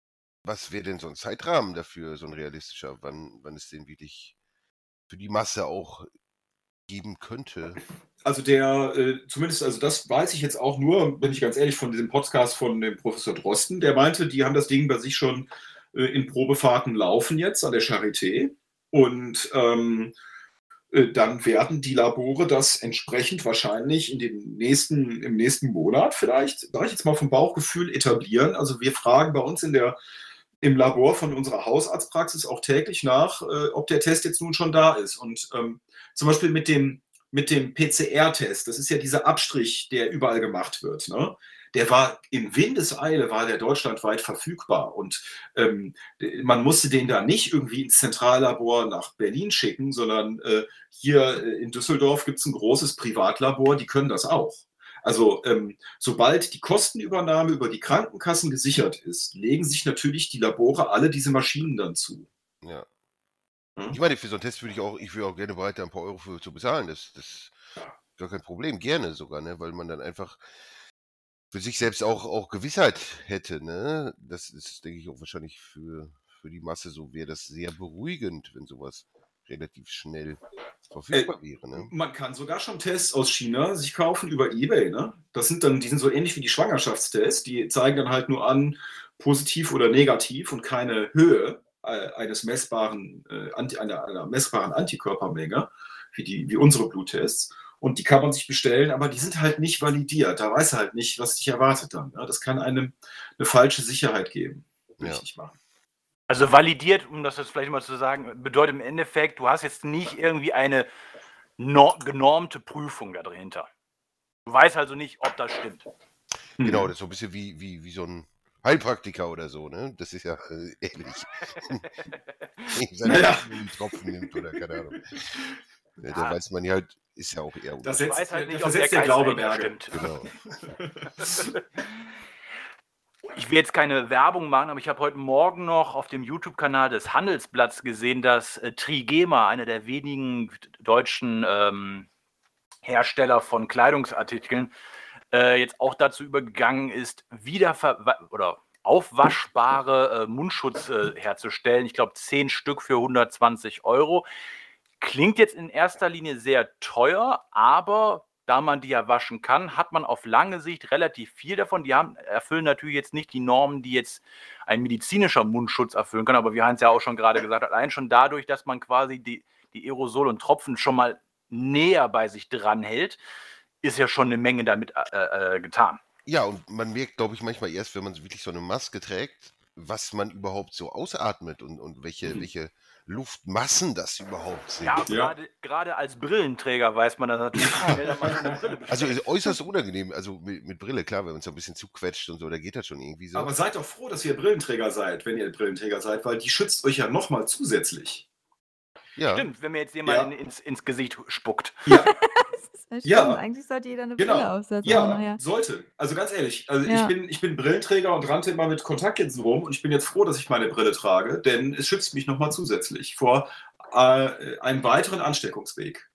was wäre denn so ein Zeitrahmen dafür, so ein realistischer, wann, wann es den wirklich für die Masse auch geben könnte? Also der, äh, zumindest, also das weiß ich jetzt auch nur, bin ich ganz ehrlich, von diesem Podcast von dem Professor Drosten, der meinte, die haben das Ding bei sich schon äh, in Probefahrten laufen jetzt an der Charité. Und ähm, äh, dann werden die Labore das entsprechend wahrscheinlich in den nächsten, im nächsten Monat vielleicht, sage ich jetzt mal vom Bauchgefühl, etablieren. Also wir fragen bei uns in der, im Labor von unserer Hausarztpraxis auch täglich nach, äh, ob der Test jetzt nun schon da ist. Und ähm, zum Beispiel mit dem, mit dem P C R-Test, das ist ja dieser Abstrich, der überall gemacht wird, ne? Der war in Windeseile, war der deutschlandweit verfügbar. Und ähm, man musste den da nicht irgendwie ins Zentrallabor nach Berlin schicken, sondern äh, hier in Düsseldorf gibt es ein großes Privatlabor, die können das auch. Also ähm, sobald die Kostenübernahme über die Krankenkassen gesichert ist, legen sich natürlich die Labore alle diese Maschinen dann zu. Ja. Hm? Ich meine, für so einen Test würde ich auch, ich wäre auch gerne bereit, da ein paar Euro für zu bezahlen. Das, das ist gar kein Problem, gerne sogar, ne? Weil man dann einfach für sich selbst auch, auch Gewissheit hätte, ne? Das ist, denke ich, auch wahrscheinlich für, für die Masse so, wäre das sehr beruhigend, wenn sowas relativ schnell verfügbar wäre, ne? Man kann sogar schon Tests aus China sich kaufen über eBay, ne? Das sind dann, die sind so ähnlich wie die Schwangerschaftstests, die zeigen dann halt nur an, positiv oder negativ und keine Höhe äh, eines messbaren, äh, anti, einer, einer messbaren Antikörpermenge, wie, die, wie unsere Bluttests. Und die kann man sich bestellen, aber die sind halt nicht validiert. Da weiß er halt nicht, was dich erwartet dann. Ja? Das kann einem eine falsche Sicherheit geben. Will Ja. ich nicht machen. Also validiert, um das jetzt vielleicht mal zu sagen, bedeutet im Endeffekt, du hast jetzt nicht irgendwie eine no- genormte Prüfung da dahinter. Du weißt also nicht, ob das stimmt. Genau, Hm. das ist so ein bisschen wie, wie, wie so ein Heilpraktiker oder so, ne? Das ist ja äh, ähnlich. Wenn man Naja. einen Tropfen nimmt oder keine Ahnung. Ja, Ja. da weiß man ja halt, ist ja auch eher Das Ich setzt, weiß halt nicht, das ob der setzt der Geist Glaube dahinter Berge. stimmt. Genau. Ich will jetzt keine Werbung machen, aber ich habe heute Morgen noch auf dem YouTube-Kanal des Handelsblatts gesehen, dass äh, Trigema, einer der wenigen deutschen ähm, Hersteller von Kleidungsartikeln, äh, jetzt auch dazu übergegangen ist, wiederver- oder aufwaschbare äh, Mundschutz äh, herzustellen. Ich glaube, zehn Stück für hundertzwanzig Euro. Klingt jetzt in erster Linie sehr teuer, aber da man die ja waschen kann, hat man auf lange Sicht relativ viel davon. Die haben, erfüllen natürlich jetzt nicht die Normen, die jetzt ein medizinischer Mundschutz erfüllen kann, aber wie Heinz ja auch schon gerade gesagt hat, allein schon dadurch, dass man quasi die, die Aerosole und Tropfen schon mal näher bei sich dran hält, ist ja schon eine Menge damit äh, äh, getan. Ja, und man merkt, glaube ich, manchmal erst, wenn man so wirklich so eine Maske trägt, was man überhaupt so ausatmet und, und welche, Mhm. welche Luftmassen das überhaupt sind. Ja, Ja. gerade, gerade als Brillenträger weiß man das natürlich schnell, dass man so eine Brille bestellt. Also ist äußerst unangenehm, also mit, mit Brille, klar, wenn man es so ein bisschen zuquetscht und so, da geht das schon irgendwie so. Aber seid doch froh, dass ihr Brillenträger seid, wenn ihr Brillenträger seid, weil die schützt euch ja nochmal zusätzlich. Ja, Stimmt, wenn mir jetzt jemand Ja. in, ins, ins Gesicht spuckt. Ja, Das ist Ja. stimmt. Eigentlich sollte jeder eine Genau. Brille aufsetzen. ja, aber naja. sollte. Also ganz ehrlich, also Ja. ich, bin, ich bin Brillenträger und rannte immer mit Kontaktlinsen rum und ich bin jetzt froh, dass ich meine Brille trage, denn es schützt mich nochmal zusätzlich vor äh, einem weiteren Ansteckungsweg.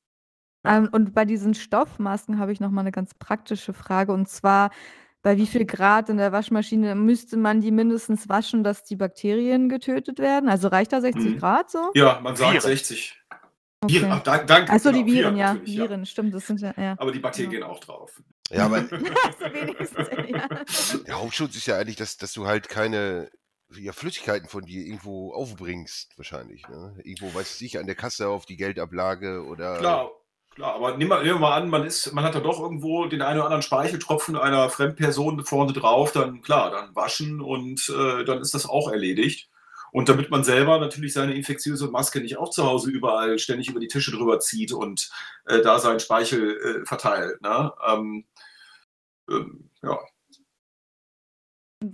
Ähm, und bei diesen Stoffmasken habe ich noch mal eine ganz praktische Frage. Und zwar, bei wie viel Grad in der Waschmaschine müsste man die mindestens waschen, dass die Bakterien getötet werden? Also reicht da sechzig Mhm. Grad so? Ja, man sagt Viren. sechzig. Viren, Okay. ach, da- danke. Achso, genau, die Viren, ja. natürlich, Viren, stimmt. Das sind ja, ja. Aber die Bakterien Genau. gehen auch drauf. ja, aber Wenigstens, ja. der Hauptschutz ist ja eigentlich, dass, dass du halt keine ja, Flüssigkeiten von dir irgendwo aufbringst, wahrscheinlich. Ne? Irgendwo, weiß ich, an der Kasse auf die Geldablage oder. Klar, klar, aber nehmen wir, nehmen wir mal an, man, ist, man hat da doch irgendwo den einen oder anderen Speicheltropfen einer Fremdperson vorne drauf, dann klar, dann waschen und äh, dann ist das auch erledigt. Und damit man selber natürlich seine infektiöse Maske nicht auch zu Hause überall ständig über die Tische drüber zieht und äh, da seinen Speichel äh, verteilt. Ne? Ähm, ähm, ja.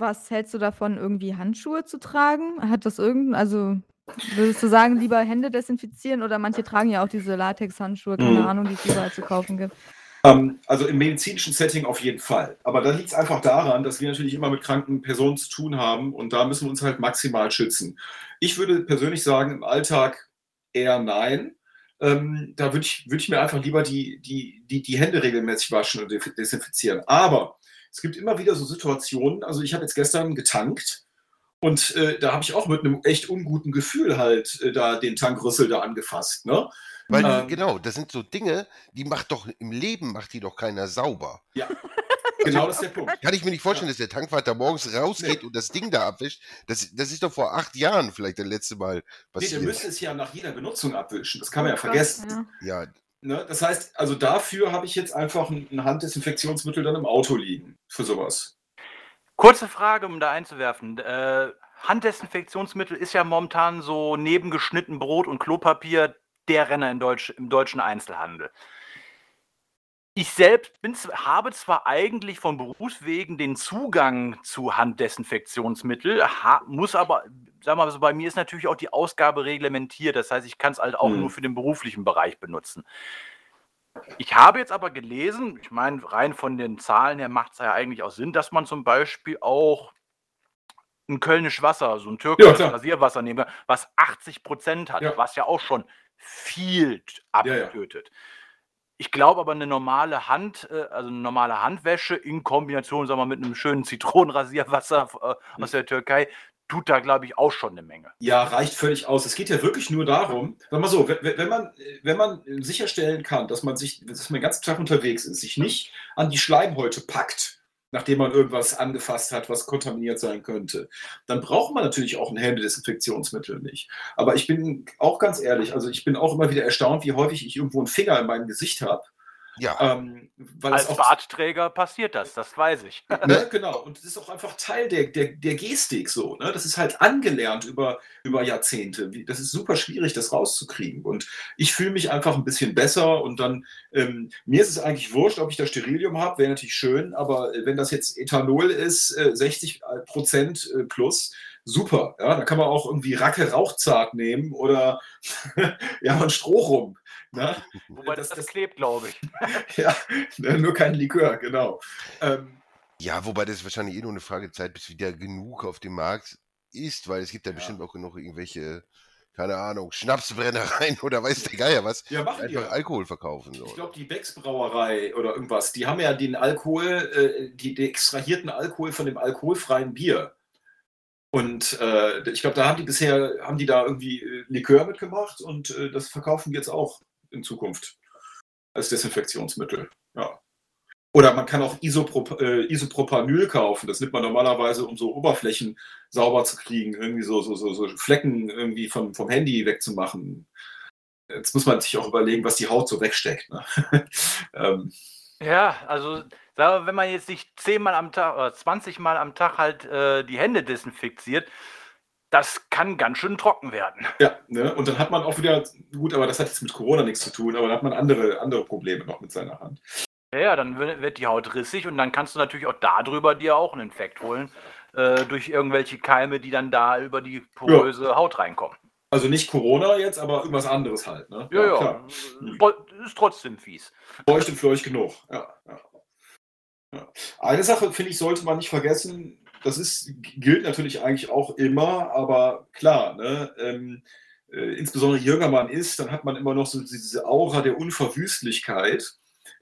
was hältst du davon, irgendwie Handschuhe zu tragen? Hat das irgend also, würdest du sagen, lieber Hände desinfizieren oder manche tragen ja auch diese Latexhandschuhe, keine Mhm. Ahnung, die es überall zu kaufen gibt. Ähm, also im medizinischen Setting auf jeden Fall. Aber da liegt es einfach daran, dass wir natürlich immer mit kranken Personen zu tun haben und da müssen wir uns halt maximal schützen. Ich würde persönlich sagen, im Alltag eher nein. Ähm, da würde ich, würd ich mir einfach lieber die, die, die, die Hände regelmäßig waschen und def- desinfizieren. Aber es gibt immer wieder so Situationen, also ich habe jetzt gestern getankt und äh, da habe ich auch mit einem echt unguten Gefühl halt äh, da den Tankrüssel da angefasst. Ne? Weil die, Ähm, genau, das sind so Dinge, die macht doch im Leben macht die doch keiner sauber. ja, genau das ist der Punkt. Kann ich mir nicht vorstellen, Ja. dass der Tankwart morgens rausgeht Nee. und das Ding da abwischt. Das, das ist doch vor acht Jahren vielleicht das letzte Mal Nee, der passiert. müsste es ja nach jeder Benutzung abwischen. Das kann man ja Oh Gott, vergessen. ja. Ja, Ne? Das heißt, also dafür habe ich jetzt einfach ein, ein Handdesinfektionsmittel dann im Auto liegen. Für sowas. Kurze Frage, um da einzuwerfen. Äh, Handdesinfektionsmittel ist ja momentan so neben geschnitten Brot und Klopapier der Renner in Deutsch, im deutschen Einzelhandel. Ich selbst bin, z- habe zwar eigentlich von Berufswegen den Zugang zu Handdesinfektionsmittel, ha, muss aber, sagen wir mal so, bei mir ist natürlich auch die Ausgabe reglementiert. Das heißt, ich kann es halt auch Hm. nur für den beruflichen Bereich benutzen. Ich habe jetzt aber gelesen, ich meine, rein von den Zahlen her macht es ja eigentlich auch Sinn, dass man zum Beispiel auch ein Kölnisch Wasser, so ein Ja, türkisches klar. Rasierwasser nehmen kann, was achtzig Prozent hat, Ja. was ja auch schon viel t- Ja, ja. abtötet. Ich glaube aber, eine normale Hand, äh, also eine normale Handwäsche in Kombination, sagen wir mal, mit einem schönen Zitronenrasierwasser äh, Hm. aus der Türkei, tut da, glaube ich, auch schon eine Menge. Ja, reicht völlig aus. Es geht ja wirklich nur darum, sag mal so, wenn, wenn, man, wenn man sicherstellen kann, dass man sich, dass man den ganzen Tag unterwegs ist, sich nicht an die Schleimhäute packt, nachdem man irgendwas angefasst hat, was kontaminiert sein könnte, dann braucht man natürlich auch ein Händedesinfektionsmittel nicht. Aber ich bin auch ganz ehrlich, also ich bin auch immer wieder erstaunt, wie häufig ich irgendwo einen Finger in meinem Gesicht habe. ja. Ähm, weil es Als auch Bartträger passiert das, das weiß ich. Ne, genau, und das ist auch einfach Teil der, der, der Gestik so. Ne? Das ist halt angelernt über, über Jahrzehnte. Wie- Das ist super schwierig, das rauszukriegen. Und ich fühle mich einfach ein bisschen besser und dann, ähm, mir ist es eigentlich wurscht, ob ich da Sterilium habe, wäre natürlich schön, aber äh, wenn das jetzt Ethanol ist, äh, sechzig Prozent äh, plus, super. Ja? Da kann man auch irgendwie Racke Rauchzart nehmen oder ja, ein Strohrum. Ne? Wobei das, Das- das das- klebt, glaube ich. Ja, ne, nur kein Likör, genau. Ähm, Ja, wobei das wahrscheinlich eh nur eine Frage der Zeit, bis wieder genug auf dem Markt ist, weil es gibt ja Ja. bestimmt auch genug irgendwelche, keine Ahnung, Schnapsbrennereien oder weiß der Geier was, Ja, die machen die einfach ja. Alkohol verkaufen. So. Ich glaube, die Becks Brauerei oder irgendwas, die haben ja den Alkohol, äh, die, die extrahierten Alkohol von dem alkoholfreien Bier. Und äh, ich glaube, da haben die bisher, haben die da irgendwie äh, Likör mitgemacht und äh, das verkaufen die jetzt auch in Zukunft als Desinfektionsmittel. Ja. Oder man kann auch Isoprop äh, Isopropanyl kaufen. Das nimmt man normalerweise, um so Oberflächen sauber zu kriegen, irgendwie so, so, so, so Flecken irgendwie vom, vom Handy wegzumachen. Jetzt muss man sich auch überlegen, was die Haut so wegsteckt. Ne? ähm, Ja, also sagen wir, wenn man jetzt nicht zehnmal am Tag oder zwanzig Mal am Tag halt äh, die Hände desinfiziert, das kann ganz schön trocken werden. ja, ne? Und dann hat man auch wieder, gut, aber das hat jetzt mit Corona nichts zu tun, aber dann hat man andere, andere Probleme noch mit seiner Hand. Ja, ja, dann wird wird die Haut rissig und dann kannst du natürlich auch darüber dir auch einen Infekt holen, äh, durch irgendwelche Keime, die dann da über die poröse Haut reinkommen. Also nicht Corona jetzt, aber irgendwas anderes halt. Ne? Ja, ja, klar. tro- ist trotzdem fies. Feucht und fleucht genug. Ja, ja. Ja. Eine Sache, finde ich, sollte man nicht vergessen, das ist, gilt natürlich eigentlich auch immer, aber klar, ne, ähm, äh, insbesondere je jünger man ist, dann hat man immer noch so diese Aura der Unverwüstlichkeit.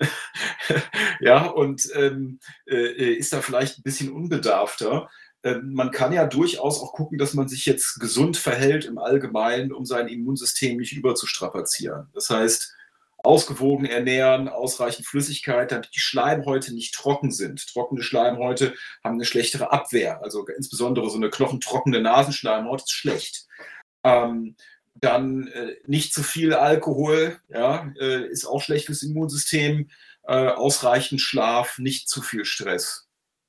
Ja, und ähm, äh, ist da vielleicht ein bisschen unbedarfter. Ähm, man kann ja durchaus auch gucken, dass man sich jetzt gesund verhält im Allgemeinen, um sein Immunsystem nicht überzustrapazieren. Das heißt, ausgewogen ernähren, ausreichend Flüssigkeit, damit die Schleimhäute nicht trocken sind. Trockene Schleimhäute haben eine schlechtere Abwehr. Also insbesondere so eine knochentrockene Nasenschleimhaut ist schlecht. Ähm, dann äh, nicht zu viel Alkohol, ja, äh, ist auch schlecht fürs Immunsystem. Äh, ausreichend Schlaf, nicht zu viel Stress.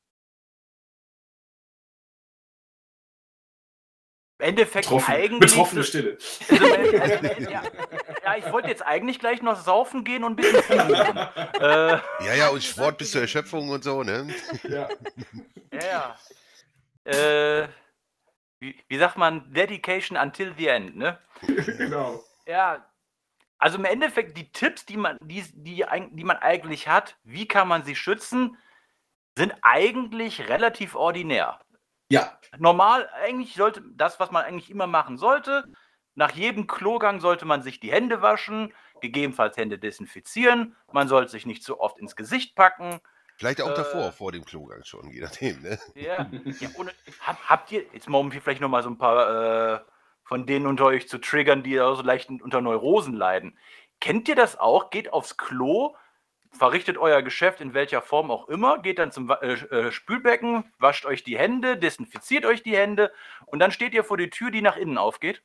Im Endeffekt Betroffen, eigentlich. betroffene Stille. Also, äh, also, ja, ja, ich wollte jetzt eigentlich gleich noch saufen gehen und ein bisschen fliegen. äh, Ja, ja, und Sport bis zur Erschöpfung und so, ne? Ja. ja, ja. äh, wie, wie sagt man, Dedication until the end, ne? Genau. Ja, also im Endeffekt die Tipps, die man, die, die, eig- die man eigentlich hat, wie kann man sie schützen, sind eigentlich relativ ordinär. Ja, Normal, eigentlich sollte das, was man eigentlich immer machen sollte, nach jedem Klogang sollte man sich die Hände waschen, gegebenenfalls Hände desinfizieren, man sollte sich nicht zu oft ins Gesicht packen. Vielleicht auch Äh, davor, vor dem Klogang schon, je nachdem, ne? Ja, ja und hab, habt ihr, jetzt mal um hier vielleicht nochmal so ein paar äh, von denen unter euch zu triggern, die da so leicht unter Neurosen leiden. Kennt ihr das auch? Geht aufs Klo, verrichtet euer Geschäft in welcher Form auch immer, geht dann zum Wa- äh, äh, Spülbecken, wascht euch die Hände, desinfiziert euch die Hände und dann steht ihr vor die Tür, die nach innen aufgeht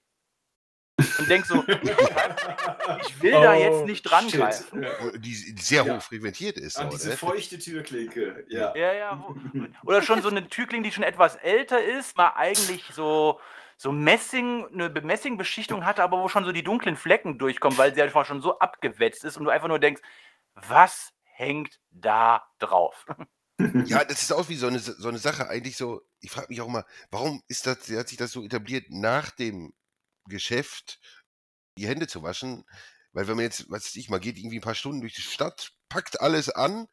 und denkt so, ich will da jetzt nicht dran shit. greifen. Ja. Und Die sehr Ja. hoch frequentiert ist. An So, diese ne? feuchte Türklinke, ja. Ja, ja. Wo, oder schon so eine Türklinge, die schon etwas älter ist, mal eigentlich so, so Messing, eine Be- Messingbeschichtung hatte, aber wo schon so die dunklen Flecken durchkommen, weil sie einfach schon so abgewetzt ist und du einfach nur denkst, was hängt da drauf? Ja, das ist auch wie so eine, so eine Sache eigentlich so, ich frage mich auch mal, warum ist das, hat sich das so etabliert, nach dem Geschäft die Hände zu waschen? Weil wenn man jetzt, was weiß ich, mal geht irgendwie ein paar Stunden durch die Stadt, packt alles an,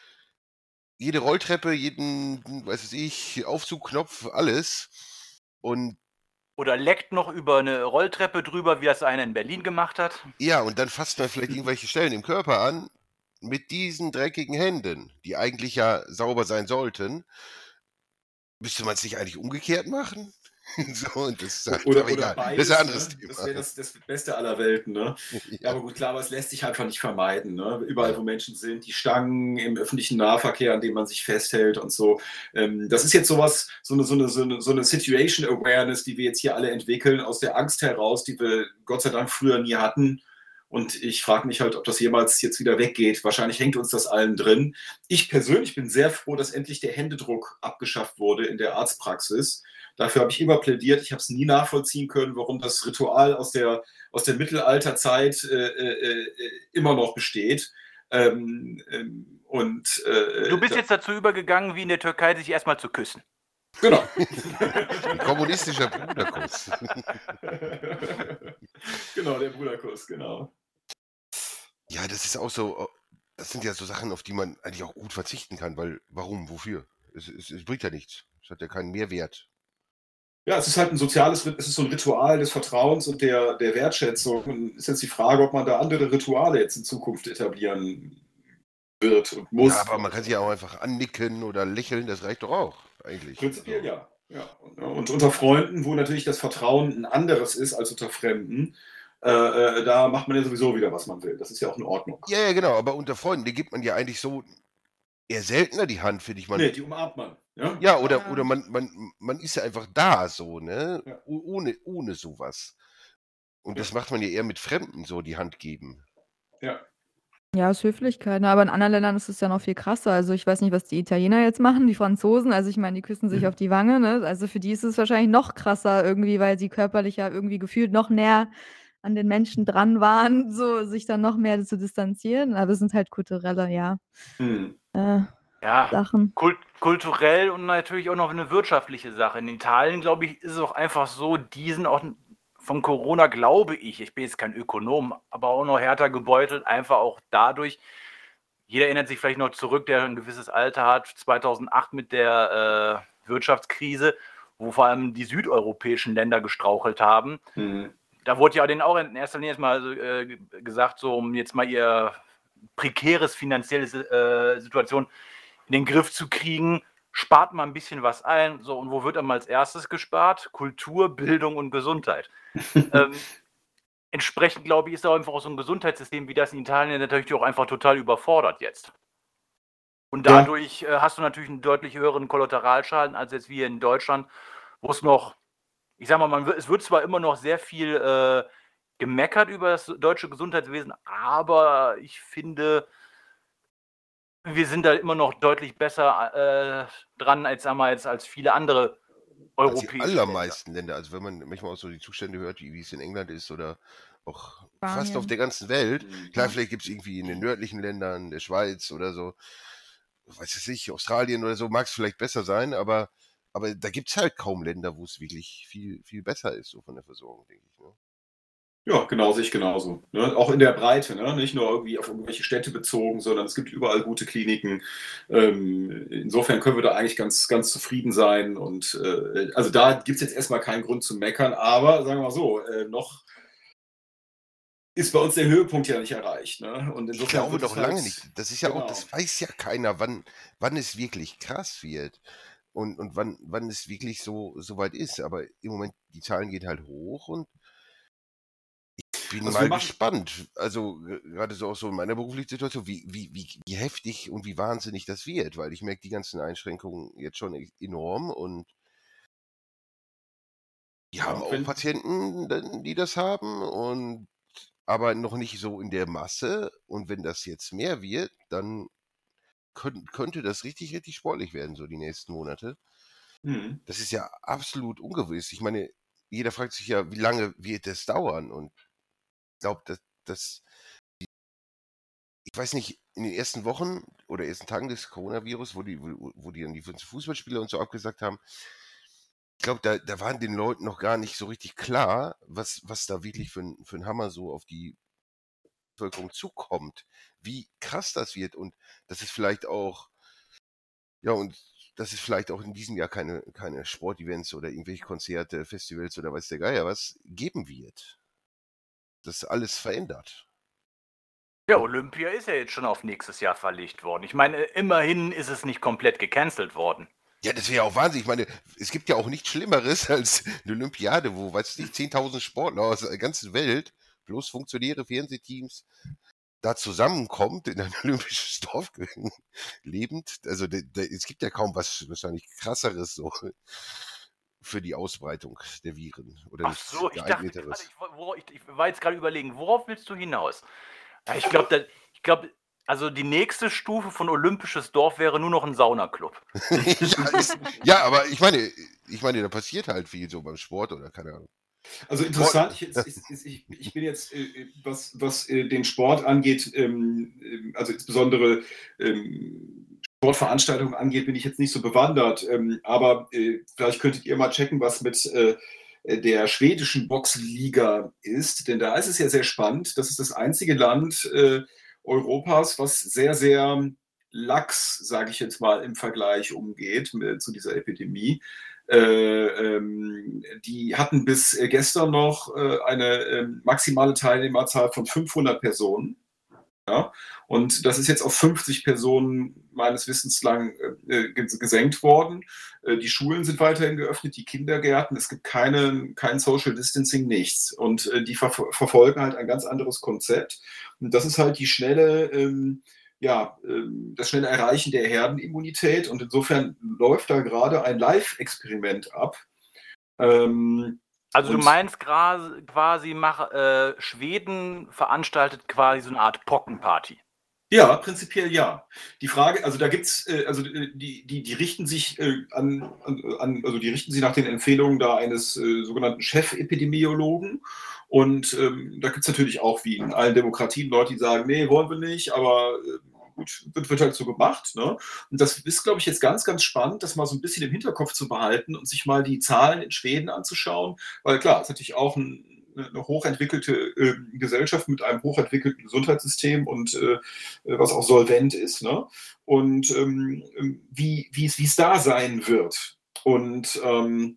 jede Rolltreppe, jeden, was weiß ich, Aufzugknopf, alles. Und Oder leckt noch über eine Rolltreppe drüber, wie das einer in Berlin gemacht hat. ja, und dann fasst man vielleicht irgendwelche Stellen im Körper an mit diesen dreckigen Händen, die eigentlich ja sauber sein sollten. Müsste man es nicht eigentlich umgekehrt machen? So, und das ist halt, Oder, aber oder egal. beides, Das ist ein anderes ne? Das Thema. wäre das, das Beste aller Welten, ne? Ja, Ja. aber gut, klar, aber es lässt sich einfach nicht vermeiden, ne? Überall, Ja. wo Menschen sind, die Stangen im öffentlichen Nahverkehr, an dem man sich festhält und so. Ähm, das ist jetzt sowas, so eine, so eine, so eine, so eine Situation Awareness, die wir jetzt hier alle entwickeln, aus der Angst heraus, die wir Gott sei Dank früher nie hatten. Und ich frage mich halt, ob das jemals jetzt wieder weggeht. Wahrscheinlich hängt uns das allen drin. Ich persönlich bin sehr froh, dass endlich der Händedruck abgeschafft wurde in der Arztpraxis. Dafür habe ich immer plädiert. Ich habe es nie nachvollziehen können, warum das Ritual aus der, aus der Mittelalterzeit äh, äh, äh, immer noch besteht. Ähm, ähm, und, äh, Du bist da, jetzt dazu übergegangen, wie in der Türkei, sich erstmal zu küssen. Genau. Ein kommunistischer Bruderkuss. Genau, der Bruderkuss, genau. Ja, das ist auch so, das sind ja so Sachen, auf die man eigentlich auch gut verzichten kann, weil warum, wofür? Es, es, es bringt ja nichts. Es hat ja keinen Mehrwert. Ja, es ist halt ein soziales, es ist so ein Ritual des Vertrauens und der, der Wertschätzung. Und ist jetzt die Frage, ob man da andere Rituale jetzt in Zukunft etablieren wird und muss. Ja, aber man kann sich ja auch einfach annicken oder lächeln, das reicht doch auch, eigentlich. Prinzipiell ja. ja. Und, und unter Freunden, wo natürlich das Vertrauen ein anderes ist als unter Fremden, äh, äh, da macht man ja sowieso wieder, was man will. Das ist ja auch in Ordnung. Ja, ja, genau, aber unter Freunden, die gibt man ja eigentlich so eher seltener die Hand, finde ich. Man, Nee, die umarmt man. Ja, ja, oder, Ja. oder man, man, man ist ja einfach da so, ne? Ja. Oh- Ohne, ohne sowas. Und das Ja. macht man ja eher mit Fremden so, die Hand geben. ja. Ja, aus Höflichkeit, ne? Aber in anderen Ländern ist es ja noch viel krasser. Also ich weiß nicht, was die Italiener jetzt machen, die Franzosen. Also ich meine, die küssen sich Mhm. auf die Wange, ne? Also für die ist es wahrscheinlich noch krasser irgendwie, weil sie körperlich ja irgendwie gefühlt noch näher an den Menschen dran waren, so sich dann noch mehr zu distanzieren. Aber es sind halt kulturelle, ja, Hm. äh, Ja, Sachen. kult kulturell und natürlich auch noch eine wirtschaftliche Sache. In Italien, glaube ich, ist es auch einfach so, die sind auch von Corona, glaube ich, ich bin jetzt kein Ökonom, aber auch noch härter gebeutelt, einfach auch dadurch. Jeder erinnert sich vielleicht noch zurück, der ein gewisses Alter hat, zweitausendacht mit der äh, Wirtschaftskrise, wo vor allem die südeuropäischen Länder gestrauchelt haben. Hm. Da wurde ja denen auch in erster Linie erstmal äh, gesagt, so um jetzt mal ihr prekäres finanzielle äh, Situation in den Griff zu kriegen, spart mal ein bisschen was ein. So, und wo wird dann mal als erstes gespart? Kultur, Bildung und Gesundheit. ähm, entsprechend, glaube ich, ist da einfach auch so ein Gesundheitssystem wie das in Italien natürlich auch einfach total überfordert jetzt. Und Ja. dadurch äh, hast du natürlich einen deutlich höheren Kollateralschaden als jetzt wir in Deutschland, wo es noch, ich sag mal, man, wird- es wird zwar immer noch sehr viel äh, gemeckert über das deutsche Gesundheitswesen, aber ich finde, wir sind da immer noch deutlich besser äh, dran als, sagen wir, jetzt, als viele andere Als europäische die Länder. allermeisten Länder. Also wenn man manchmal auch so die Zustände hört, wie wie es in England ist oder auch fast auf Spanien. der ganzen Welt. Hm. Klar, Ja. vielleicht gibt es irgendwie in den nördlichen Ländern, der Schweiz oder so, weiß ich nicht, Australien oder so, mag es vielleicht besser sein, aber aber da gibt es halt kaum Länder, wo es wirklich viel, viel besser ist, so von der Versorgung, denke ich. Ne? Ja, genau, sehe ich genauso. Ne? Auch in der Breite, ne? Nicht nur irgendwie auf irgendwelche Städte bezogen, sondern es gibt überall gute Kliniken. Ähm, insofern können wir da eigentlich ganz, ganz zufrieden sein. Und äh, also da gibt es jetzt erstmal keinen Grund zu meckern, aber sagen wir mal so, äh, noch ist bei uns der Höhepunkt ja nicht erreicht. Ne? Und Ich insofern glaube wird es doch halt, lange nicht. Das ist ja auch, genau. das weiß ja keiner, wann, wann es wirklich krass wird und, und wann, wann es wirklich so, so weit ist. Aber im Moment, die Zahlen gehen halt hoch und ich bin Also wir mal machen, gespannt. Also g- gerade so auch so in meiner beruflichen Situation, wie, wie, wie, wie heftig und wie wahnsinnig das wird, weil ich merke die ganzen Einschränkungen jetzt schon e- enorm und die ja, haben und auch wenn, Patienten, dann- die das haben und aber noch nicht so in der Masse. Und wenn das jetzt mehr wird, dann könnt, könnte das richtig, richtig sportlich werden, so die nächsten Monate. hm. Das ist ja absolut ungewiss. Ich meine, jeder fragt sich ja, wie lange wird das dauern? Und ich glaube, dass das, ich weiß nicht, in den ersten Wochen oder ersten Tagen des Coronavirus, wo die, wo, wo die dann die Fußballspieler und so abgesagt haben, ich glaube, da, da waren den Leuten noch gar nicht so richtig klar, was, was da wirklich für ein, für ein Hammer so auf die Bevölkerung zukommt, wie krass das wird und dass es vielleicht auch, ja, und dass es vielleicht auch in diesem Jahr keine, keine Sportevents oder irgendwelche Konzerte, Festivals oder weiß der Geier was geben wird. Das alles verändert. Ja, Olympia ist ja jetzt schon auf nächstes Jahr verlegt worden. Ich meine, immerhin ist es nicht komplett gecancelt worden. Ja, das wäre ja auch Wahnsinn. Ich meine, es gibt ja auch nichts Schlimmeres als eine Olympiade, wo, weiß ich, zehntausend Sportler aus der ganzen Welt, bloß Funktionäre, Fernsehteams, da zusammenkommt in ein olympisches Dorf lebend. Also da, da, es gibt ja kaum was wahrscheinlich krasseres so für die Ausbreitung der Viren oder Ach nichts so, ich dachte gerade, geeigneteres. ich, wo- worauf- ich, ich war jetzt gerade überlegen, worauf willst du hinaus? Ja, ich glaube, ich glaube, also die nächste Stufe von olympisches Dorf wäre nur noch ein Saunaclub. ja, ist, ja, aber ich meine, ich meine, da passiert halt viel so beim Sport oder keine Ahnung. Also interessant, ich, jetzt, ist, ist, ich, ich bin jetzt, äh, was, was äh, den Sport angeht, ähm, ähm, also insbesondere ähm, Sportveranstaltungen angeht, bin ich jetzt nicht so bewandert. Ähm, aber äh, vielleicht könntet ihr mal checken, was mit äh, der schwedischen Boxliga ist. Denn da ist es ja sehr spannend. Das ist das einzige Land äh, Europas, was sehr, sehr lax, sage ich jetzt mal, im Vergleich umgeht mit, zu dieser Epidemie. Äh, ähm, die hatten bis äh, gestern noch äh, eine äh, maximale Teilnehmerzahl von fünfhundert Personen. Ja? Und das ist jetzt auf fünfzig Personen meines Wissens lang äh, gesenkt worden. Äh, die Schulen sind weiterhin geöffnet, die Kindergärten, es gibt keine, kein Social Distancing, nichts. Und äh, die ver verfolgen halt ein ganz anderes Konzept. Und das ist halt die schnelle ähm, ja, das schnelle Erreichen der Herdenimmunität und insofern läuft da gerade ein Live-Experiment ab. Ähm, also du meinst quasi, mach, äh, Schweden veranstaltet quasi so eine Art Pockenparty. Ja, prinzipiell ja. Die Frage, also da gibt's, äh, also die, die, die richten sich äh, an, an, also die richten sich nach den Empfehlungen da eines äh, sogenannten Chefepidemiologen. Und ähm, da gibt es natürlich auch, wie in allen Demokratien, Leute, die sagen, nee, wollen wir nicht, aber äh, gut, wird, wird halt so gemacht. Ne? Und das ist, glaube ich, jetzt ganz, ganz spannend, das mal so ein bisschen im Hinterkopf zu behalten und sich mal die Zahlen in Schweden anzuschauen. Weil klar, es ist natürlich auch ein eine hochentwickelte äh, Gesellschaft mit einem hochentwickelten Gesundheitssystem und äh, was auch solvent ist. Ne? Und ähm, wie es da sein wird. Und ähm,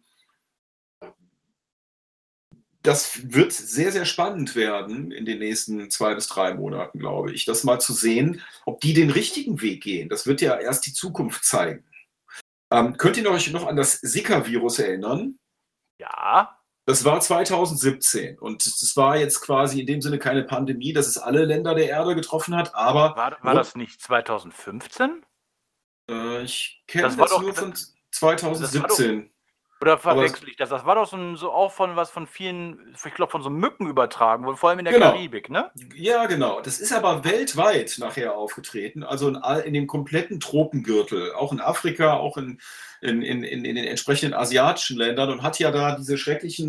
das wird sehr, sehr spannend werden in den nächsten zwei bis drei Monaten, glaube ich, das mal zu sehen, ob die den richtigen Weg gehen. Das wird ja erst die Zukunft zeigen. Ähm, könnt ihr euch noch an das Zika-Virus erinnern? Ja. Das war zweitausendsiebzehn und das war jetzt quasi in dem Sinne keine Pandemie, dass es alle Länder der Erde getroffen hat, aber... War, war das nicht zweitausendfünfzehn? Äh, ich kenne das, das nur von zweitausendsiebzehn. Oder verwechsel ich das? Das war doch so, ein, so auch von was von vielen, ich glaube von so Mücken übertragen, vor allem in der genau. Karibik, ne? Ja, genau. Das ist aber weltweit nachher aufgetreten, also in, all, in dem kompletten Tropengürtel, auch in Afrika, auch in, in, in, in den entsprechenden asiatischen Ländern und hat ja da diese schrecklichen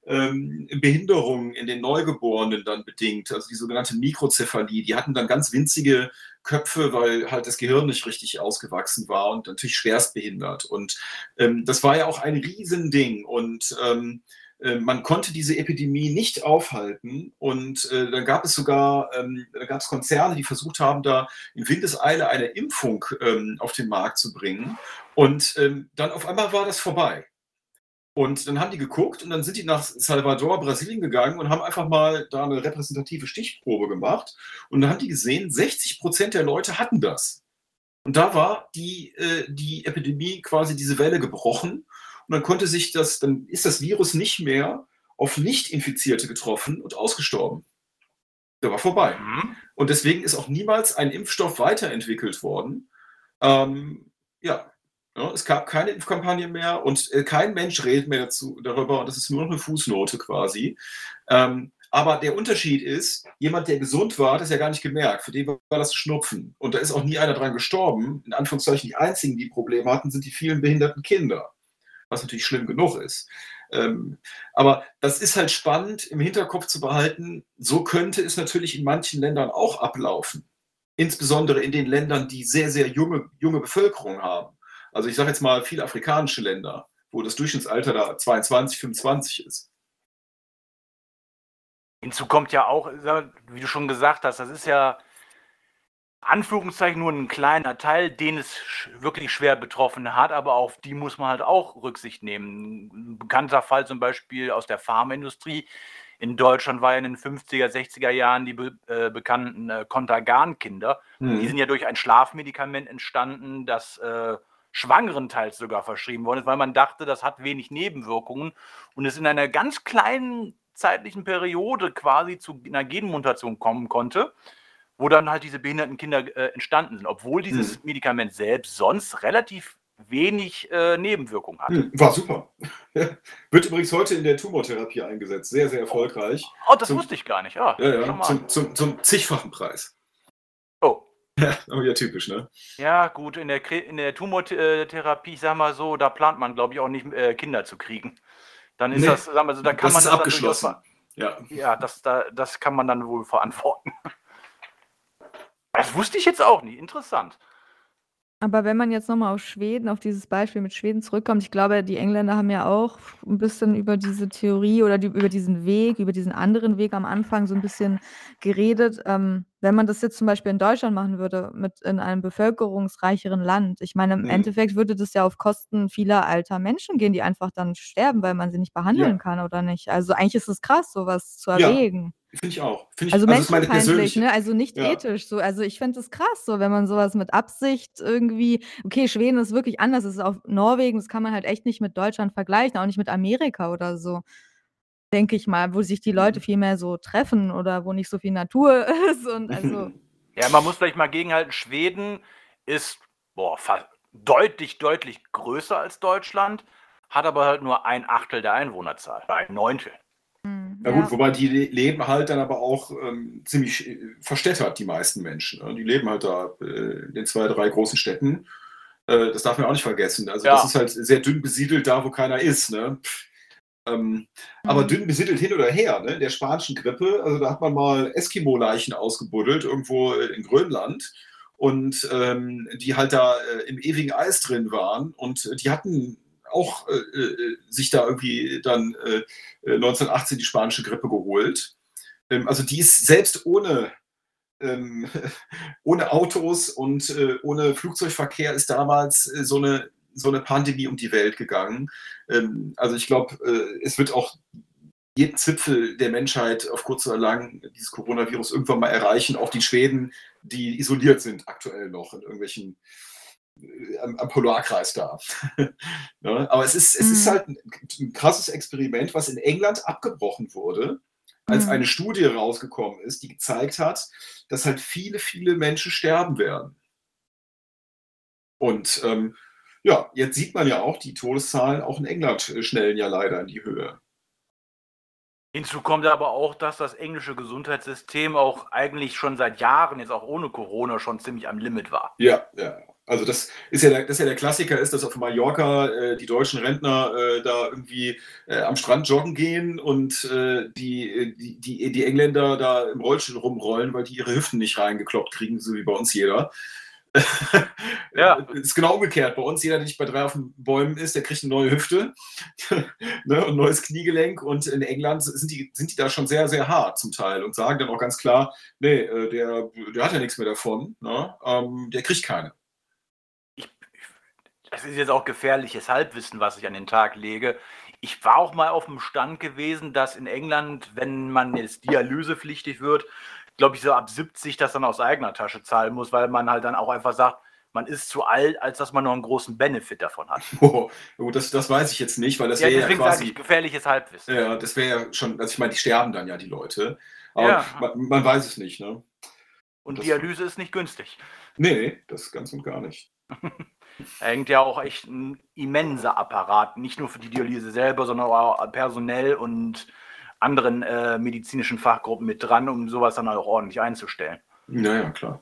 ähm, Behinderungen in den Neugeborenen dann bedingt, also die sogenannte Mikrozephalie. Die hatten dann ganz winzige Köpfe, weil halt das Gehirn nicht richtig ausgewachsen war und natürlich schwerst behindert. Und ähm, das war ja auch ein Riesending. Und ähm, äh, man konnte diese Epidemie nicht aufhalten. Und äh, dann gab es sogar ähm, da gab es Konzerne, die versucht haben, da in Windeseile eine Impfung ähm, auf den Markt zu bringen. Und ähm, dann auf einmal war das vorbei. Und dann haben die geguckt und dann sind die nach Salvador, Brasilien gegangen und haben einfach mal da eine repräsentative Stichprobe gemacht. Und dann haben die gesehen, sechzig Prozent der Leute hatten das. Und da war die, äh, die Epidemie quasi diese Welle gebrochen. Und dann konnte sich das, dann ist das Virus nicht mehr auf Nicht-Infizierte getroffen und ausgestorben. Der war vorbei. Mhm. Und deswegen ist auch niemals ein Impfstoff weiterentwickelt worden. Ähm, ja. Ja, es gab keine Impfkampagne mehr und äh, kein Mensch redet mehr dazu, darüber und das ist nur noch eine Fußnote quasi. Ähm, aber der Unterschied ist, jemand, der gesund war, hat es ja gar nicht gemerkt. Für den war das Schnupfen. Und da ist auch nie einer dran gestorben. In Anführungszeichen die einzigen, die Probleme hatten, sind die vielen behinderten Kinder. Was natürlich schlimm genug ist. Ähm, aber das ist halt spannend im Hinterkopf zu behalten. So könnte es natürlich in manchen Ländern auch ablaufen. Insbesondere in den Ländern, die sehr, sehr junge, junge Bevölkerung haben. Also ich sage jetzt mal viele afrikanische Länder, wo das Durchschnittsalter da zweiundzwanzig, fünfundzwanzig ist. Hinzu kommt ja auch, wie du schon gesagt hast, das ist ja Anführungszeichen nur ein kleiner Teil, den es wirklich schwer betroffen hat, aber auf die muss man halt auch Rücksicht nehmen. Ein bekannter Fall zum Beispiel aus der Pharmaindustrie. In Deutschland war ja in den fünfziger, sechziger Jahren die be äh, bekannten äh, Contergan-Kinder. Mhm. Die sind ja durch ein Schlafmedikament entstanden, das äh, Schwangeren teils sogar verschrieben worden ist, weil man dachte, das hat wenig Nebenwirkungen und es in einer ganz kleinen zeitlichen Periode quasi zu einer Genmutation kommen konnte, wo dann halt diese behinderten Kinder äh, entstanden sind, obwohl dieses Mhm. Medikament selbst sonst relativ wenig äh, Nebenwirkungen hatte. Mhm. War super. Wird übrigens heute in der Tumortherapie eingesetzt. Sehr, sehr erfolgreich. Oh, das Zum, wusste ich gar nicht. Ja, ja, schau ja, mal. zum, zum, zum zigfachen Preis. Oh. Aber ja, typisch, ne? Ja, gut, in der, Kre- in der Tumortherapie, ich sag mal so, da plant man, glaube ich, auch nicht äh, Kinder zu kriegen. Dann ist Nee, das, sagen wir so, da kann das man ist das dann abgeschlossen. durchaus ver- Ja. Ja, das, da, das kann man dann wohl verantworten. Das wusste ich jetzt auch nicht. Interessant. Aber wenn man jetzt nochmal auf Schweden, auf dieses Beispiel mit Schweden zurückkommt, ich glaube, die Engländer haben ja auch ein bisschen über diese Theorie oder die, über diesen Weg, über diesen anderen Weg am Anfang so ein bisschen geredet. Ähm, wenn man das jetzt zum Beispiel in Deutschland machen würde, mit in einem bevölkerungsreicheren Land, ich meine, im Mhm. Endeffekt würde das ja auf Kosten vieler alter Menschen gehen, die einfach dann sterben, weil man sie nicht behandeln Ja. kann, oder nicht? Also eigentlich ist es krass, sowas zu Ja, erwägen. finde ich auch. Finde ich, Also also ist meine menschenfeindlich, persönliche. ne? Also nicht Ja. ethisch so. Also ich finde es krass so, wenn man sowas mit Absicht irgendwie okay, Schweden ist wirklich anders. Es ist auch Norwegen, das kann man halt echt nicht mit Deutschland vergleichen, auch nicht mit Amerika oder so, denke ich mal, wo sich die Leute Mhm. viel mehr so treffen oder wo nicht so viel Natur ist und also Ja, man muss vielleicht mal gegenhalten. Schweden ist boah, fa- deutlich, deutlich größer als Deutschland, hat aber halt nur ein Achtel der Einwohnerzahl, ein Neuntel. hm, Ja gut, ja. wobei die le- leben halt dann aber auch ähm, ziemlich äh, verstädtert, die meisten Menschen. Ne? Die leben halt da äh, in den zwei, drei großen Städten. Äh, das darf man auch nicht vergessen. Also das Ja. ist halt sehr dünn besiedelt da, wo keiner ist. Ne? Ähm, aber Mhm. dünn besiedelt hin oder her, ne? In der spanischen Grippe, also da hat man mal Eskimo-Leichen ausgebuddelt, irgendwo äh, in Grönland. Und ähm, die halt da äh, im ewigen Eis drin waren. Und äh, die hatten auch äh, äh, sich da irgendwie dann äh, äh, neunzehnhundertachtzehn die spanische Grippe geholt. Ähm, also die ist selbst ohne, ähm, ohne Autos und äh, ohne Flugzeugverkehr ist damals äh, so eine so eine Pandemie um die Welt gegangen. Ähm, also ich glaube, äh, es wird auch jeden Zipfel der Menschheit auf kurz oder lang dieses Coronavirus irgendwann mal erreichen, auch die Schweden, die isoliert sind aktuell noch in irgendwelchen äh, am, am Polarkreis da. Ne? Aber es ist, es ist Mhm. halt ein, ein krasses Experiment, was in England abgebrochen wurde, als Mhm. eine Studie rausgekommen ist, die gezeigt hat, dass halt viele, viele Menschen sterben werden. Und ähm, ja, jetzt sieht man ja auch, die Todeszahlen auch in England äh, schnellen ja leider in die Höhe. Hinzu kommt aber auch, dass das englische Gesundheitssystem auch eigentlich schon seit Jahren, jetzt auch ohne Corona, schon ziemlich am Limit war. Ja, ja. Also das ist ja der, das ist ja der Klassiker, ist, dass auf Mallorca äh, die deutschen Rentner äh, da irgendwie äh, am Strand joggen gehen und äh, die, die, die, die Engländer da im Rollstuhl rumrollen, weil die ihre Hüften nicht reingekloppt kriegen, so wie bei uns jeder. Ja. Ist genau umgekehrt. Bei uns, jeder, der nicht bei drei auf den Bäumen ist, der kriegt eine neue Hüfte ne, und ein neues Kniegelenk. Und in England sind die, sind die da schon sehr, sehr hart zum Teil und sagen dann auch ganz klar, nee, äh, der, der hat ja nichts mehr davon, ne? ähm, der kriegt keine. Das ist jetzt auch gefährliches Halbwissen, was ich an den Tag lege. Ich war auch mal auf dem Stand gewesen, dass in England, wenn man jetzt dialysepflichtig wird, glaube ich, so ab siebzig das dann aus eigener Tasche zahlen muss, weil man halt dann auch einfach sagt, man ist zu alt, als dass man noch einen großen Benefit davon hat. Oh, gut, das, das weiß ich jetzt nicht, weil das Ja, wäre ja deswegen quasi... sage ich gefährliches Halbwissen. Ja, das wäre ja schon... Also ich meine, die sterben dann ja, die Leute. Aber Ja. man, man weiß es nicht, ne? Und Das- Dialyse ist nicht günstig. Nee, das ganz und gar nicht. Da hängt ja auch echt ein immenser Apparat, nicht nur für die Dialyse selber, sondern auch personell und anderen äh, medizinischen Fachgruppen mit dran, um sowas dann auch ordentlich einzustellen. Naja, klar.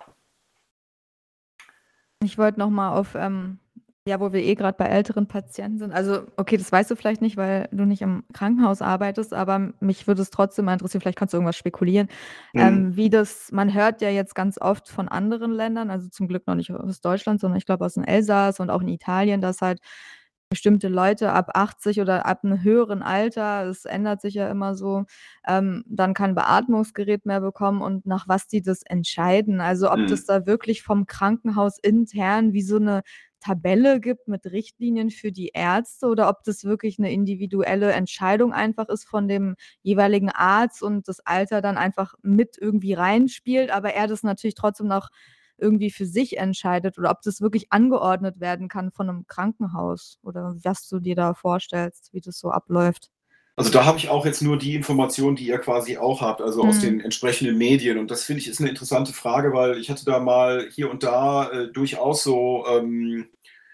Ich wollte noch mal auf, ähm, ja, wo wir eh gerade bei älteren Patienten sind. Also, okay, das weißt du vielleicht nicht, weil du nicht im Krankenhaus arbeitest, aber mich würde es trotzdem mal interessieren, vielleicht kannst du irgendwas spekulieren, Mhm. ähm, wie das man hört ja jetzt ganz oft von anderen Ländern, also zum Glück noch nicht aus Deutschland, sondern ich glaube aus dem Elsass und auch in Italien, dass halt bestimmte Leute ab achtzig oder ab 'nem höheren Alter, es ändert sich ja immer so, ähm, dann kein Beatmungsgerät mehr bekommen und nach was die das entscheiden. Also, ob Mhm. das da wirklich vom Krankenhaus intern wie so 'ne Tabelle gibt mit Richtlinien für die Ärzte oder ob das wirklich 'ne individuelle Entscheidung einfach ist von dem jeweiligen Arzt und das Alter dann einfach mit irgendwie reinspielt, aber er das natürlich trotzdem noch irgendwie für sich entscheidet oder ob das wirklich angeordnet werden kann von 'nem Krankenhaus oder was du dir da vorstellst, wie das so abläuft. Also da habe ich auch jetzt nur die Informationen, die ihr quasi auch habt, also aus Mhm. den entsprechenden Medien. Und das finde ich ist eine interessante Frage, weil ich hatte da mal hier und da äh, durchaus so ähm,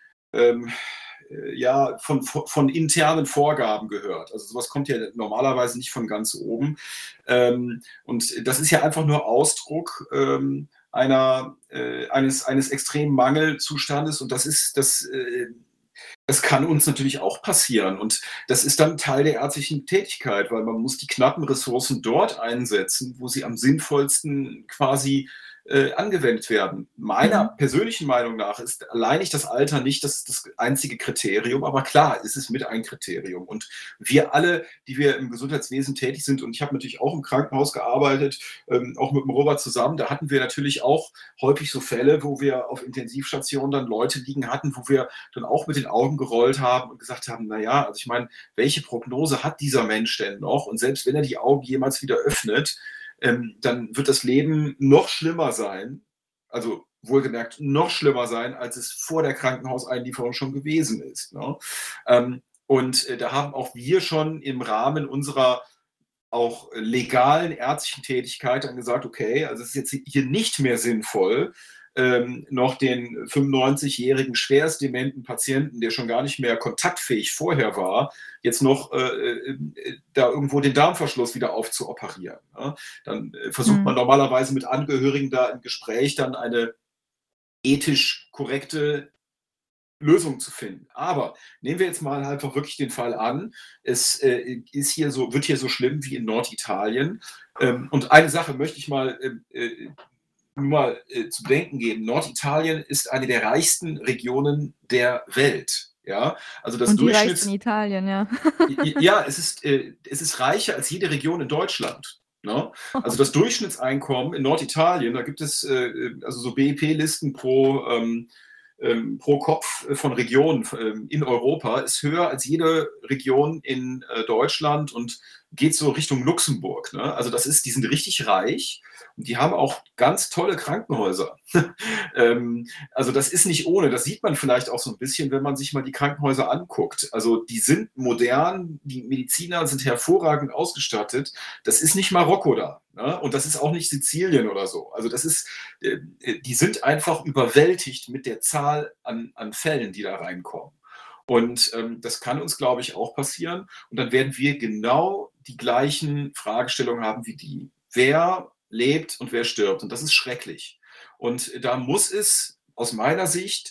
ähm, äh, ja, von, von, von internen Vorgaben gehört. Also sowas kommt ja normalerweise nicht von ganz oben. Ähm, und das ist ja einfach nur Ausdruck ähm, einer, äh, eines, eines extremen Mangelzustandes. Und das ist das. Äh, Das kann uns natürlich auch passieren und das ist dann Teil der ärztlichen Tätigkeit, weil man muss die knappen Ressourcen dort einsetzen, wo sie am sinnvollsten quasi äh, angewendet werden. Meiner Mhm. persönlichen Meinung nach ist alleinig das Alter nicht das, das einzige Kriterium, aber klar, es ist mit ein Kriterium. Und wir alle, die wir im Gesundheitswesen tätig sind, und ich habe natürlich auch im Krankenhaus gearbeitet, ähm, auch mit dem Robert zusammen, da hatten wir natürlich auch häufig so Fälle, wo wir auf Intensivstationen dann Leute liegen hatten, wo wir dann auch mit den Augen gerollt haben und gesagt haben, naja, also ich meine, welche Prognose hat dieser Mensch denn noch? Und selbst wenn er die Augen jemals wieder öffnet, ähm, dann wird das Leben noch schlimmer sein, also wohlgemerkt noch schlimmer sein, als es vor der Krankenhauseinlieferung schon gewesen ist. Ne? Ähm, und äh, da haben auch wir schon im Rahmen unserer auch legalen ärztlichen Tätigkeit dann gesagt, okay, also es ist jetzt hier nicht mehr sinnvoll, ähm, noch den fünfundneunzigjährigen schwerstdementen Patienten, der schon gar nicht mehr kontaktfähig vorher war, jetzt noch äh, äh, da irgendwo den Darmverschluss wieder aufzuoperieren. Ne? Dann äh, versucht Mhm. man normalerweise mit Angehörigen da im Gespräch dann eine ethisch korrekte Lösung zu finden. Aber nehmen wir jetzt mal einfach wirklich den Fall an, es äh, ist hier so, wird hier so schlimm wie in Norditalien. Ähm, und eine Sache möchte ich mal äh, äh, nur mal äh, zu bedenken geben. Norditalien ist eine der reichsten Regionen der Welt. Ja, also das Und die reichste in Durchschnitts... Italien, ja. Ja, es ist, äh, es ist reicher als jede Region in Deutschland. Ne? Also das Durchschnittseinkommen in Norditalien, da gibt es äh, also so B I P-Listen pro, ähm, ähm, pro Kopf von Regionen ähm, in Europa, ist höher als jede Region in äh, Deutschland und geht so Richtung Luxemburg. Ne? Also das ist, die sind richtig reich und die haben auch ganz tolle Krankenhäuser. ähm, also das ist nicht ohne, das sieht man vielleicht auch so ein bisschen, wenn man sich mal die Krankenhäuser anguckt. Also die sind modern, die Mediziner sind hervorragend ausgestattet. Das ist nicht Marokko da. Ne? Und das ist auch nicht Sizilien oder so. Also das ist, äh, die sind einfach überwältigt mit der Zahl an, an Fällen, die da reinkommen. Und ähm, das kann uns, glaube ich, auch passieren. Und dann werden wir genau die gleichen Fragestellungen haben wie die. Wer lebt und wer stirbt? Und das ist schrecklich. Und da muss es aus meiner Sicht,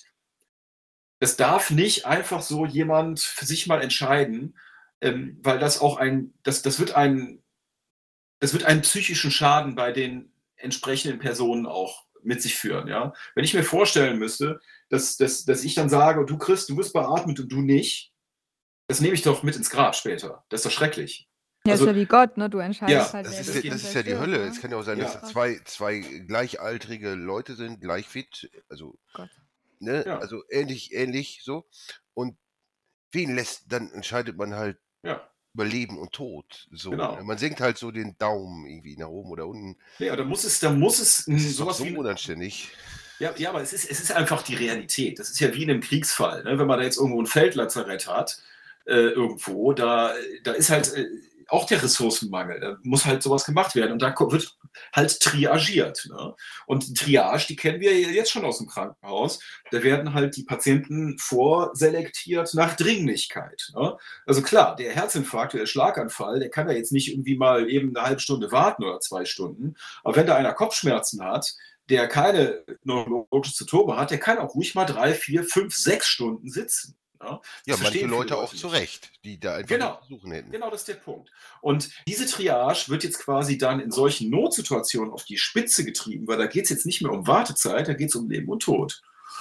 es darf nicht einfach so jemand für sich mal entscheiden, ähm, weil das auch ein, das, das wird ein, das wird einen psychischen Schaden bei den entsprechenden Personen auch mit sich führen, ja. Wenn ich mir vorstellen müsste, dass, dass, dass ich dann sage, du Chris, du wirst beatmet und du nicht, das nehme ich doch mit ins Grab später. Das ist doch schrecklich. Ja, ist Also, ja wie Gott, ne? Du entscheidest ja, halt, Das wer ist, das dich ja, geht. das und ist wer ja die stirbt, Hölle. ne? Es kann ja auch sein, dass Ja, da zwei, zwei gleichaltrige Leute sind, gleich fit, also, Gott. ne, ja, also ähnlich, ähnlich so. Und wen lässt, dann entscheidet man halt ja, über Leben und Tod. So. Ne? genau. Man senkt halt so den Daumen irgendwie nach oben oder unten. Ja, da muss es, da muss es Das mh, ist doch sowas so wie ein, unanständig. ja, ja, aber es ist, es ist einfach die Realität. Das ist ja wie in einem Kriegsfall. Ne? Wenn man da jetzt irgendwo ein Feldlazarett hat, äh, irgendwo, da, da ist halt äh, auch der Ressourcenmangel. Da muss halt sowas gemacht werden. Und da ko- wird halt triagiert. Ne? Und die Triage, die kennen wir ja jetzt schon aus dem Krankenhaus. Da werden halt die Patienten vorselektiert nach Dringlichkeit. Ne? Also klar, der Herzinfarkt oder der Schlaganfall, der kann da jetzt nicht irgendwie mal eben eine halbe Stunde warten oder zwei Stunden. Aber wenn da einer Kopfschmerzen hat, der keine neurologische Zytome hat, der kann auch ruhig mal drei, vier, fünf, sechs Stunden sitzen. Ja, das Ja, manche verstehen viele Leute auch Leute zu nicht. Recht, die da einfach Genau, nichts zu suchen hätten. genau das ist der Punkt. Und diese Triage wird jetzt quasi dann in solchen Notsituationen auf die Spitze getrieben, weil da geht es jetzt nicht mehr um Wartezeit, da geht es um Leben und Tod.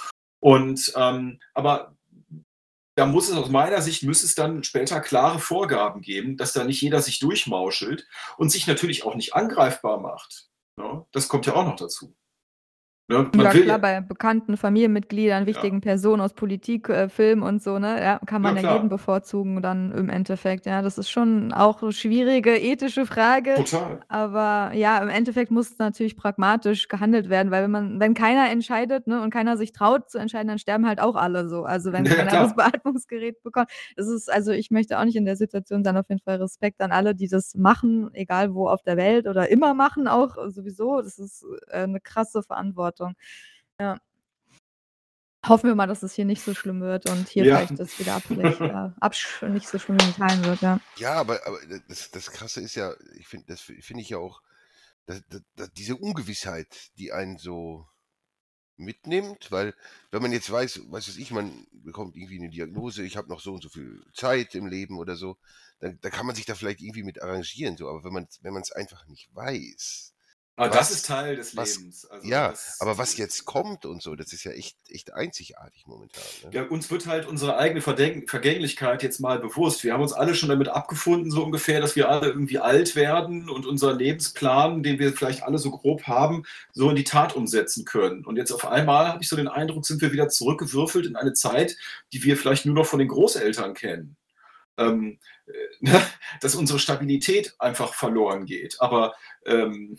Und ähm, aber da muss es aus meiner Sicht, müsste es dann später klare Vorgaben geben, dass da nicht jeder sich durchmauschelt und sich natürlich auch nicht angreifbar macht. Ne? Das kommt ja auch noch dazu. Ne? Man Ja will klar, ja, bei bekannten Familienmitgliedern, ja, wichtigen Personen aus Politik, äh, Film und so, ne, ja, kann ja man ja jeden klar, bevorzugen dann im Endeffekt. Ja, das ist schon auch 'ne schwierige ethische Frage, total. aber ja, im Endeffekt muss natürlich pragmatisch gehandelt werden, weil wenn man wenn keiner entscheidet, ne, und keiner sich traut zu entscheiden, dann sterben halt auch alle so. Also, wenn Ja, ja, keiner das klar. Beatmungsgerät bekommt. Das ist also, ich möchte auch nicht in der Situation sein. Auf jeden Fall Respekt an alle, die das machen, egal wo auf der Welt oder immer machen auch äh, sowieso. Das ist, äh, 'ne krasse Verantwortung. Ja. Hoffen wir mal, dass es hier nicht so schlimm wird und hier Ja. vielleicht das wieder abflächt äh, absch nicht so schlimm in Italien wird, ja. Ja, aber, aber das, das Krasse ist ja, ich finde, das finde ich ja auch, dass, dass, dass diese Ungewissheit, die einen so mitnimmt, weil wenn man jetzt weiß, was weiß ich, man bekommt irgendwie eine Diagnose, ich habe noch so und so viel Zeit im Leben oder so, dann, dann kann man sich da vielleicht irgendwie mit arrangieren, so, aber wenn man wenn man es einfach nicht weiß, Aber das ist was, Teil des was, Lebens. Also ja, das, aber was jetzt kommt und so, das ist ja echt, echt einzigartig momentan. Ne? ja, uns wird halt unsere eigene Verdenk Vergänglichkeit jetzt mal bewusst. Wir haben uns alle schon damit abgefunden, so ungefähr, dass wir alle irgendwie alt werden und unseren Lebensplan, den wir vielleicht alle so grob haben, so in die Tat umsetzen können. Und jetzt auf einmal habe ich so den Eindruck, sind wir wieder zurückgewürfelt in eine Zeit, die wir vielleicht nur noch von den Großeltern kennen. Ähm, äh, dass unsere Stabilität einfach verloren geht. Aber ähm,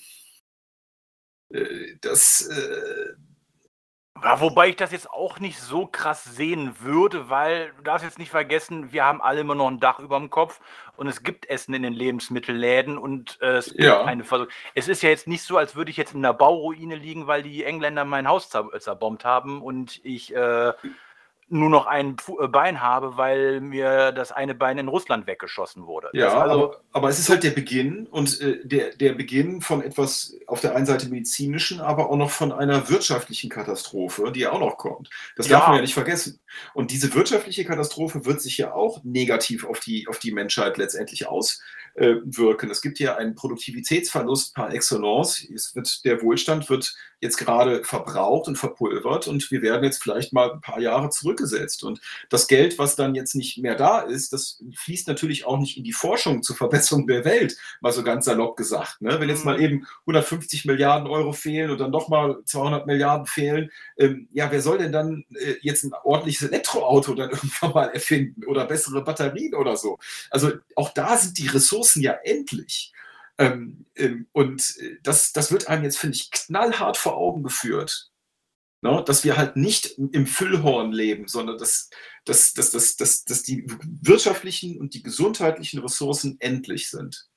äh, das, äh, Ja, wobei ich das jetzt auch nicht so krass sehen würde, weil du darfst jetzt nicht vergessen, wir haben alle immer noch ein Dach über dem Kopf und es gibt Essen in den Lebensmittelläden und äh, es gibt ja, eine Versorgung. Es ist ja jetzt nicht so, als würde ich jetzt in einer Bauruine liegen, weil die Engländer mein Haus zer zerbombt haben und ich äh, nur noch ein Pfu äh, Bein habe, weil mir das eine Bein in Russland weggeschossen wurde. Das ja, also aber, aber es ist so, halt der Beginn und äh, der, der Beginn von etwas auf der einen Seite medizinischen, aber auch noch von einer wirtschaftlichen Katastrophe, die ja auch noch kommt. Das darf man ja ja, nicht vergessen. Und diese wirtschaftliche Katastrophe wird sich ja auch negativ auf die, auf die Menschheit letztendlich auswirken. Es gibt ja einen Produktivitätsverlust par excellence. Es wird, der Wohlstand wird jetzt gerade verbraucht und verpulvert und wir werden jetzt vielleicht mal ein paar Jahre zurückgesetzt. Und das Geld, was dann jetzt nicht mehr da ist, das fließt natürlich auch nicht in die Forschung zur Verbesserung der Welt, mal so ganz salopp gesagt. Ne? Wenn jetzt mal mh, eben hundertfünfzig Milliarden Euro fehlen und dann nochmal zweihundert Milliarden fehlen, ähm, ja, wer soll denn dann äh, jetzt ein ordentliches Elektroauto dann irgendwann mal erfinden oder bessere Batterien oder so? Also auch da sind die Ressourcen ja endlich. Ähm, ähm, und äh, das, das wird einem jetzt, finde ich, knallhart vor Augen geführt. Ne? Dass wir halt nicht im Füllhorn leben, sondern dass, dass, dass, dass, dass, dass die wirtschaftlichen und die gesundheitlichen Ressourcen endlich sind.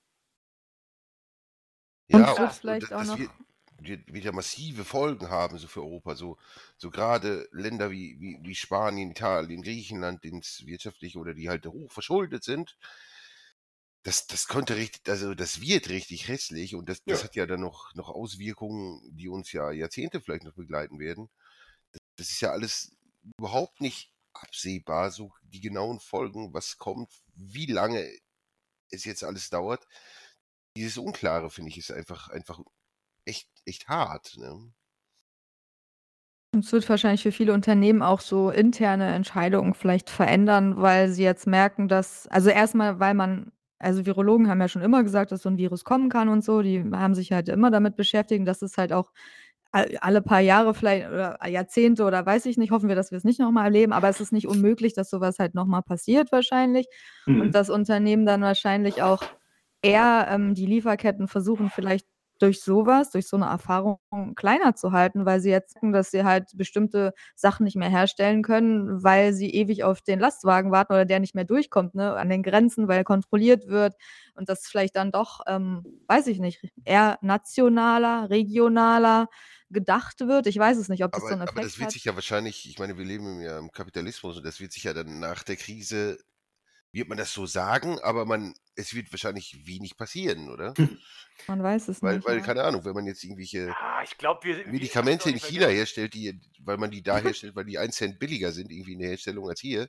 Und Ja, es wird ja, und, und vielleicht das, auch das noch wird, wird, wird ja massive Folgen haben, so für Europa. So, so gerade Länder wie, wie, wie Spanien, Italien, Griechenland, denen es wirtschaftlich oder die halt hoch verschuldet sind, das, das könnte richtig, also das wird richtig hässlich und das, das Ja. hat ja dann noch, noch Auswirkungen, die uns ja Jahrzehnte vielleicht noch begleiten werden. das ist ja alles überhaupt nicht absehbar, so die genauen Folgen, was kommt, wie lange es jetzt alles dauert. Dieses Unklare, finde ich, ist einfach, einfach echt, echt hart. Ne? Und es wird wahrscheinlich für viele Unternehmen auch so interne Entscheidungen vielleicht verändern, weil sie jetzt merken, dass also erstmal, weil man also Virologen haben ja schon immer gesagt, dass so 'n Virus kommen kann und so. Die haben sich halt immer damit beschäftigt, dass es halt auch all alle paar Jahre vielleicht oder Jahrzehnte oder weiß ich nicht, hoffen wir, dass wir es nicht noch mal erleben, aber es ist nicht unmöglich, dass so was halt noch mal passiert wahrscheinlich und Mhm. dass Unternehmen dann wahrscheinlich auch eher, ähm, die Lieferketten versuchen, vielleicht durch so was, durch so 'ne Erfahrung kleiner zu halten, weil sie jetzt dass sie halt bestimmte Sachen nicht mehr herstellen können, weil sie ewig auf den Lastwagen warten oder der nicht mehr durchkommt, ne, an den Grenzen, weil kontrolliert wird und das vielleicht dann doch, ähm, weiß ich nicht, eher nationaler, regionaler gedacht wird. Ich weiß es nicht, ob das Aber, so 'n aber das Effekt wird hat. sich ja wahrscheinlich, ich meine, wir leben im, ja, im Kapitalismus und das wird sich ja dann nach der Krise, wird man das so sagen, aber man, es wird wahrscheinlich wenig passieren, oder? Man weiß es Weil, nicht, weil, ja. keine Ahnung, wenn man jetzt irgendwelche Ja, ich glaube, wir, wir ich weiß Medikamente auch in nicht, weil China genau, herstellt, die, weil man die da herstellt, weil die ein Cent billiger sind, irgendwie in der Herstellung als hier,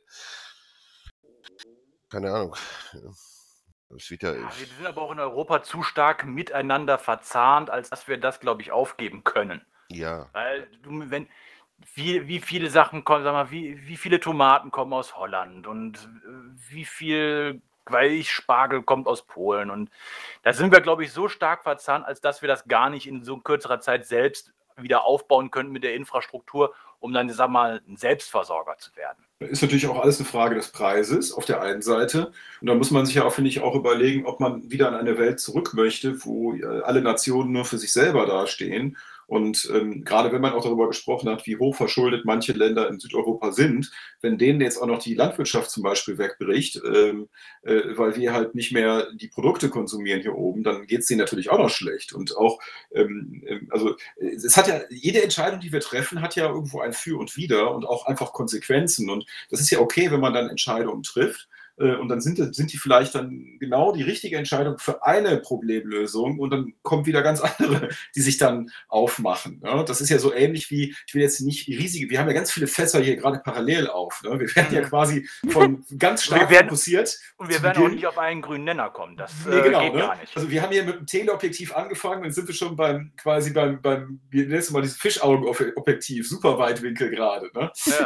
keine Ahnung. Ja. Es wird ja, ja, wir sind aber auch in Europa zu stark miteinander verzahnt, als dass wir das, glaube ich, aufgeben können. ja, Weil du, wenn, wie, wie viele Sachen kommen, sag mal, wie, wie viele Tomaten kommen aus Holland und äh, wie viel, weil ich Spargel kommt aus Polen und da sind wir, glaube ich, so stark verzahnt, als dass wir das gar nicht in so kürzerer Zeit selbst wieder aufbauen könnten mit der Infrastruktur, um dann, sag mal, ein Selbstversorger zu werden. Ist natürlich auch alles eine Frage des Preises auf der einen Seite. Und da muss man sich ja auch, finde ich, auch überlegen, ob man wieder in eine Welt zurück möchte, wo äh, alle Nationen nur für sich selber dastehen. Und ähm, gerade wenn man auch darüber gesprochen hat, wie hoch verschuldet manche Länder in Südeuropa sind, wenn denen jetzt auch noch die Landwirtschaft zum Beispiel wegbricht, ähm, äh, weil wir halt nicht mehr die Produkte konsumieren hier oben, dann geht es denen natürlich auch noch schlecht. Und auch, ähm, ähm, also äh, es hat ja, jede Entscheidung, die wir treffen, hat ja irgendwo ein Für und Wider und auch einfach Konsequenzen. Und das ist ja okay, wenn man dann Entscheidungen trifft. äh, Und dann sind, sind die vielleicht dann genau die richtige Entscheidung für eine Problemlösung und dann kommen wieder ganz andere, die sich dann aufmachen. Ne? Das ist ja so ähnlich wie, ich will jetzt nicht riesige, wir haben ja ganz viele Fässer hier gerade parallel auf. Ne? Wir werden ja Mhm. quasi von ganz Und wir stark werden, fokussiert und wir zu werden auch Beginn. nicht auf einen grünen Nenner kommen. Das Nee, äh, genau. geht Ne? gar nicht. Also wir haben hier mit dem Teleobjektiv angefangen, dann sind wir schon beim quasi beim, beim wie nennst du mal dieses Fischaugenobjektiv, super Weitwinkel gerade. Ne? Ja.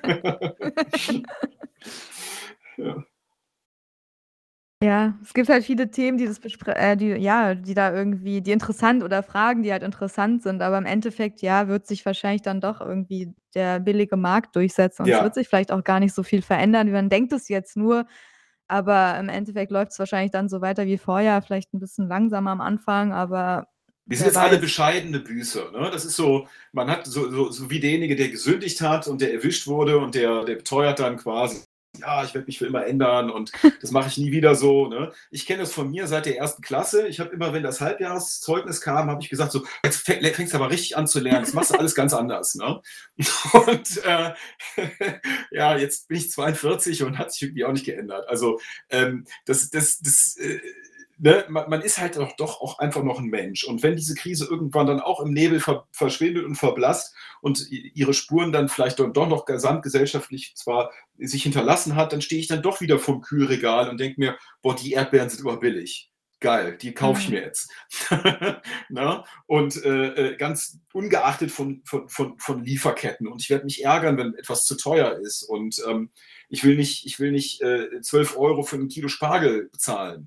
Ja. Ja, es gibt halt viele Themen, die das bespre äh, die ja, die da irgendwie die interessant oder Fragen, die halt interessant sind, aber im Endeffekt, ja, wird sich wahrscheinlich dann doch irgendwie der billige Markt durchsetzen und es wird Ja, sich vielleicht auch gar nicht so viel verändern, wie man denkt es jetzt nur, aber im Endeffekt läuft's wahrscheinlich dann so weiter wie vorher, vielleicht 'n bisschen langsamer am Anfang, aber wir sind wer jetzt alle weiß. bescheidene Büßer. Ne? Das ist so, man hat so, so, so wie derjenige, der gesündigt hat und der erwischt wurde und der, der beteuert dann quasi, ja, ich werde mich für immer ändern und das mache ich nie wieder so. Ne? Ich kenne das von mir seit der ersten Klasse. Ich habe immer, wenn das Halbjahreszeugnis kam, habe ich gesagt, so, jetzt fäng- fängst du aber richtig an zu lernen. Das machst du alles ganz anders. Ne? Und äh, ja, jetzt bin ich zweiundvierzig und hat sich irgendwie auch nicht geändert. Also ähm, das, das, das äh, ne, man, man ist halt doch, doch auch einfach noch ein Mensch. Und wenn diese Krise irgendwann dann auch im Nebel ver verschwindet und verblasst und ihre Spuren dann vielleicht doch doch noch gesamtgesellschaftlich zwar sich hinterlassen hat, dann stehe ich dann doch wieder vom Kühlregal und denke mir, boah, die Erdbeeren sind immer billig. Geil, die kaufe ich Mhm. mir jetzt. Ne? Und äh, äh, ganz ungeachtet von, von, von, von Lieferketten. Und ich werde mich ärgern, wenn etwas zu teuer ist. Und ähm, ich will nicht, ich will nicht äh, zwölf Euro für ein Kilo Spargel bezahlen.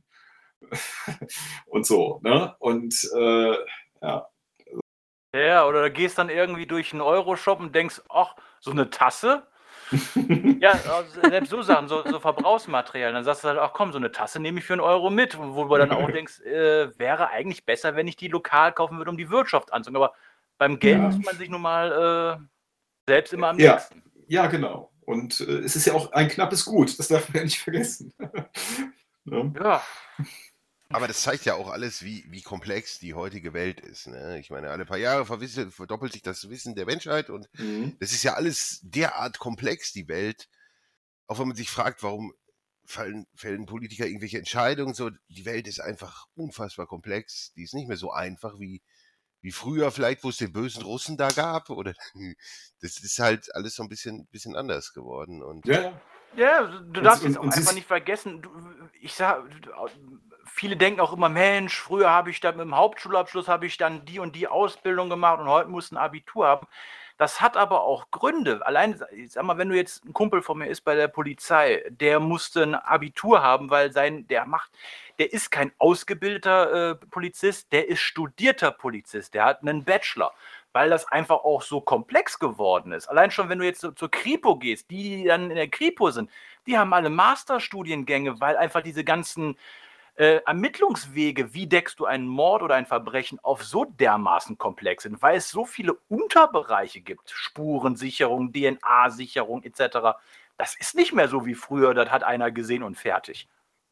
Und so. Ne? Und äh, ja. Ja, oder du gehst dann irgendwie durch einen Euro-Shop und denkst, ach, so eine Tasse? Ja, also selbst so Sachen, so, so Verbrauchsmaterialien. Dann sagst du halt, ach komm, so eine Tasse nehme ich für einen Euro mit. Wo du dann auch denkst, äh, wäre eigentlich besser, wenn ich die lokal kaufen würde, um die Wirtschaft anzugehen. Aber beim Geld Ja. muss Mhm. man sich nun mal äh, selbst immer am Ja, nächsten. ja, genau. Und äh, es ist ja auch ein knappes Gut, das darf man ja nicht vergessen. Ne? Ja, aber das zeigt ja auch alles, wie, wie komplex die heutige Welt ist. Ne? Ich meine, alle paar Jahre verwisse- verdoppelt sich das Wissen der Menschheit und Mhm. das ist ja alles derart komplex, die Welt. Auch wenn man sich fragt, warum fallen, fällen Politiker irgendwelche Entscheidungen, so, die Welt ist einfach unfassbar komplex. Die ist nicht mehr so einfach, wie, wie früher vielleicht, wo es den bösen Russen da gab. Oder das ist halt alles so ein bisschen, bisschen anders geworden. Und Ja, ja. Ja, du Und, darfst und, jetzt auch und sie einfach ist, nicht vergessen, du, ich sag, viele denken auch immer, Mensch, früher habe ich dann mit dem Hauptschulabschluss habe ich dann die und die Ausbildung gemacht und heute muss ein Abitur haben. Das hat aber auch Gründe. Allein, ich sag mal, wenn du jetzt ein Kumpel von mir ist bei der Polizei, der musste ein Abitur haben, weil sein, der macht, der ist kein ausgebildeter äh, Polizist, der ist studierter Polizist, der hat einen Bachelor, weil das einfach auch so komplex geworden ist. Allein schon, wenn du jetzt so, zur Kripo gehst, die, die dann in der Kripo sind, die haben alle Masterstudiengänge, weil einfach diese ganzen äh, Ermittlungswege, wie deckst du einen Mord oder ein Verbrechen auf, so dermaßen komplex sind, weil es so viele Unterbereiche gibt, Spurensicherung, D N A-Sicherung et cetera. Das ist nicht mehr so wie früher, das hat einer gesehen und fertig.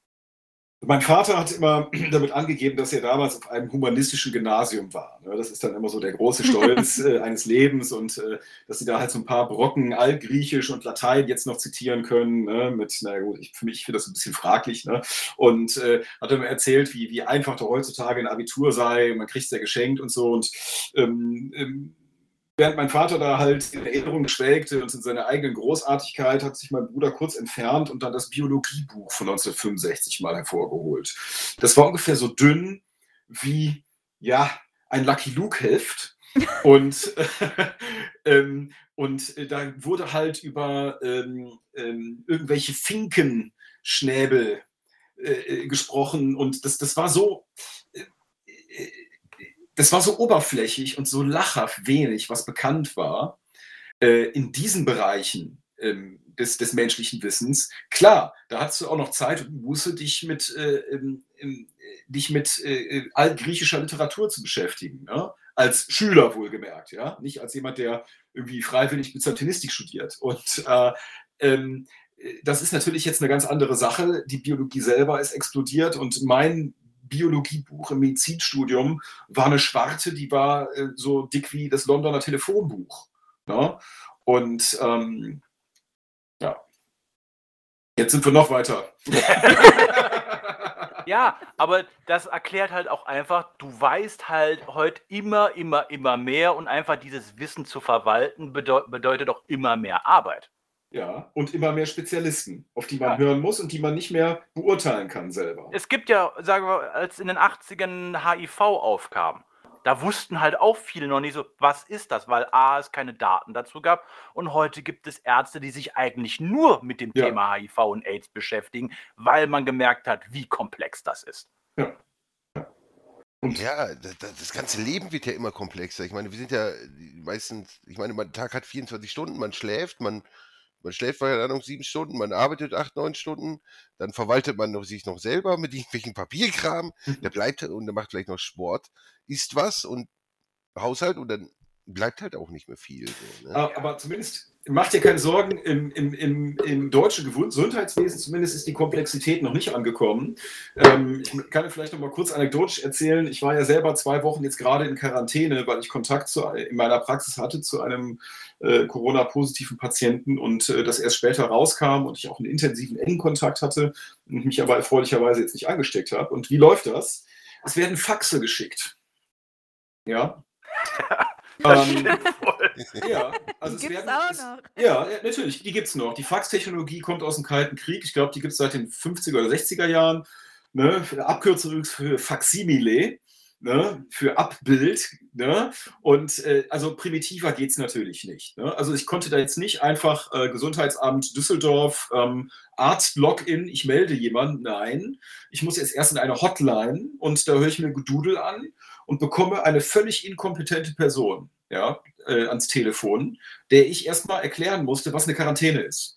Mein Vater hat immer damit angegeben, dass er damals auf einem humanistischen Gymnasium war. Das ist dann immer so der große Stolz äh, eines Lebens und äh, dass sie da halt so ein paar Brocken Altgriechisch und Latein jetzt noch zitieren können. Ne? Mit, na gut, ich, für mich finde das ein bisschen fraglich. Ne? Und äh, hat immer erzählt, wie, wie einfach da heutzutage ein Abitur sei, man kriegt es ja geschenkt und so. Und ähm, ähm, während mein Vater da halt in Erinnerung schwelgte und in seiner eigenen Großartigkeit, hat sich mein Bruder kurz entfernt und dann das Biologiebuch von neunzehnhundertfünfundsechzig mal hervorgeholt. Das war ungefähr so dünn wie, ja, ein Lucky Luke-Heft. Und, ähm, und äh, da wurde halt über ähm, ähm, irgendwelche Finkenschnäbel äh, gesprochen. Und das, das war so... Äh, äh, Das war so oberflächlich und so lachhaft wenig, was bekannt war äh, in diesen Bereichen ähm, des, des menschlichen Wissens. Klar, da hattest du auch noch Zeit und Muße, dich mit, äh, ähm, äh, dich mit äh, altgriechischer Literatur zu beschäftigen. Ne? Als Schüler wohlgemerkt, ja, nicht als jemand, der irgendwie freiwillig Byzantinistik studiert. Und äh, ähm, das ist natürlich jetzt eine ganz andere Sache. Die Biologie selber ist explodiert und mein Biologiebuch im Medizinstudium war eine Schwarte, die war äh, so dick wie das Londoner Telefonbuch. Ne? Und ähm, ja, jetzt sind wir noch weiter. Ja, aber das erklärt halt auch einfach, du weißt halt heute immer, immer, immer mehr und einfach dieses Wissen zu verwalten bedeu- bedeutet auch immer mehr Arbeit. Ja, und immer mehr Spezialisten, auf die man Ja. hören muss und die man nicht mehr beurteilen kann selber. Es gibt ja, sagen wir, als in den achtzigern H I V aufkam, da wussten halt auch viele noch nicht so, was ist das, weil A, es keine Daten dazu gab und heute gibt es Ärzte, die sich eigentlich nur mit dem Ja. Thema H I V und AIDS beschäftigen, weil man gemerkt hat, wie komplex das ist. Ja. Und ja, das, das ganze Leben wird ja immer komplexer. Ich meine, wir sind ja die meisten, ich meine, mein Tag hat vierundzwanzig Stunden, man schläft, man, man schläft, keine Ahnung, sieben Stunden, man arbeitet acht, neun Stunden, dann verwaltet man noch, sich noch selber mit irgendwelchen Papierkram, der bleibt und der macht vielleicht noch Sport, isst was und Haushalt und dann bleibt halt auch nicht mehr viel. So, ne? Aber, aber zumindest macht dir keine Sorgen, im, im, im, im deutschen Gesundheitswesen zumindest ist die Komplexität noch nicht angekommen. Ähm, ich kann vielleicht noch mal kurz anekdotisch erzählen. Ich war ja selber zwei Wochen jetzt gerade in Quarantäne, weil ich Kontakt zu, in meiner Praxis hatte zu einem äh, Corona-positiven Patienten und äh, das erst später rauskam und ich auch einen intensiven, engen Kontakt hatte und mich aber erfreulicherweise jetzt nicht angesteckt habe. Und wie läuft das? Es werden Faxe geschickt. Ja. ähm, ja, also Die es gibt's werden, auch es, noch. Ja, ja, natürlich, die gibt es noch. Die Faxtechnologie kommt aus dem Kalten Krieg. Ich glaube, die gibt es seit den fünfziger oder sechziger Jahren. Ne? Abkürzung übrigens für Faximile, ne? Für Abbild. Ne? Und äh, also primitiver geht es natürlich nicht. Ne? Also ich konnte da jetzt nicht einfach äh, Gesundheitsamt Düsseldorf, ähm, Arzt-Login, ich melde jemanden. Nein, ich muss jetzt erst in eine Hotline und da höre ich mir Gedudel an und bekomme eine völlig inkompetente Person, ja, äh, ans Telefon, der ich erstmal erklären musste, was eine Quarantäne ist.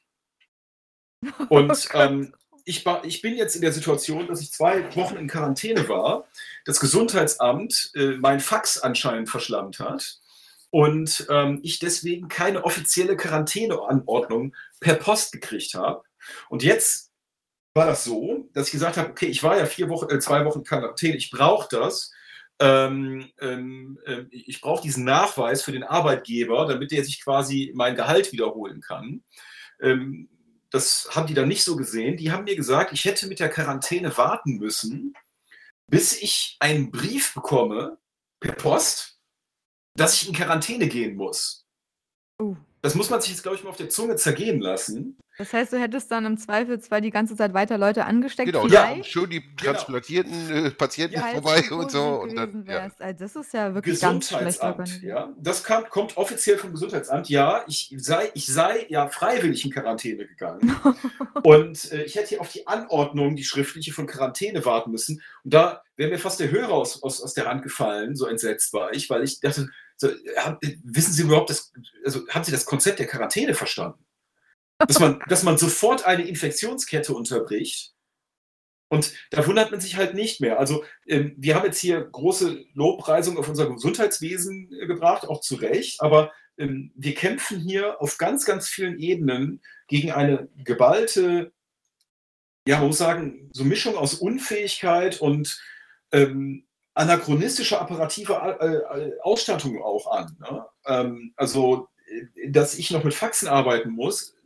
Und ähm, ich, war, ich bin jetzt in der Situation, dass ich zwei Wochen in Quarantäne war, das Gesundheitsamt äh, mein Fax anscheinend verschlammt hat und ähm, ich deswegen keine offizielle Quarantäneanordnung per Post gekriegt habe. Und jetzt war das so, dass ich gesagt habe, okay, ich war ja vier Wochen, äh, zwei Wochen in Quarantäne, ich brauche das. Ähm, ähm, äh, ich brauche diesen Nachweis für den Arbeitgeber, damit der sich quasi mein Gehalt wiederholen kann. Ähm, das haben die dann nicht so gesehen. Die haben mir gesagt, ich hätte mit der Quarantäne warten müssen, bis ich einen Brief bekomme per Post dass ich in Quarantäne gehen muss. Uh. Das muss man sich jetzt, glaube ich, mal auf der Zunge zergehen lassen. Das heißt, du hättest dann im Zweifelsfall die ganze Zeit weiter Leute angesteckt, Genau, Ja. dann schön die Genau. transplantierten äh, Patienten Ja, vorbei falls du und so. positiv Und dann, gewesen ja. wärst. Also das ist ja wirklich ganz schlecht Gesundheitsamt, organisiert. ja. Das kam, kommt offiziell vom Gesundheitsamt. Ja, ich sei, ich sei ja freiwillig in Quarantäne gegangen. Und äh, ich hätte hier auf die Anordnung, die schriftliche von Quarantäne warten müssen. Und da wäre mir fast der Hörer aus, aus, aus der Hand gefallen, so entsetzt war ich, weil ich dachte, so, hab, wissen Sie überhaupt, das, also haben Sie das Konzept der Quarantäne verstanden? Dass man, dass man sofort eine Infektionskette unterbricht. Und da wundert man sich halt nicht mehr. Also ähm, wir haben jetzt hier große Lobpreisung auf unser Gesundheitswesen äh, gebracht, auch zu Recht, aber ähm, wir kämpfen hier auf ganz, ganz vielen Ebenen gegen eine geballte, ja, man muss sagen, so Mischung aus Unfähigkeit und ähm, anachronistischer apparativer äh, äh, Ausstattung auch an. Ne? Ähm, also, äh, dass ich noch mit Faxen arbeiten muss.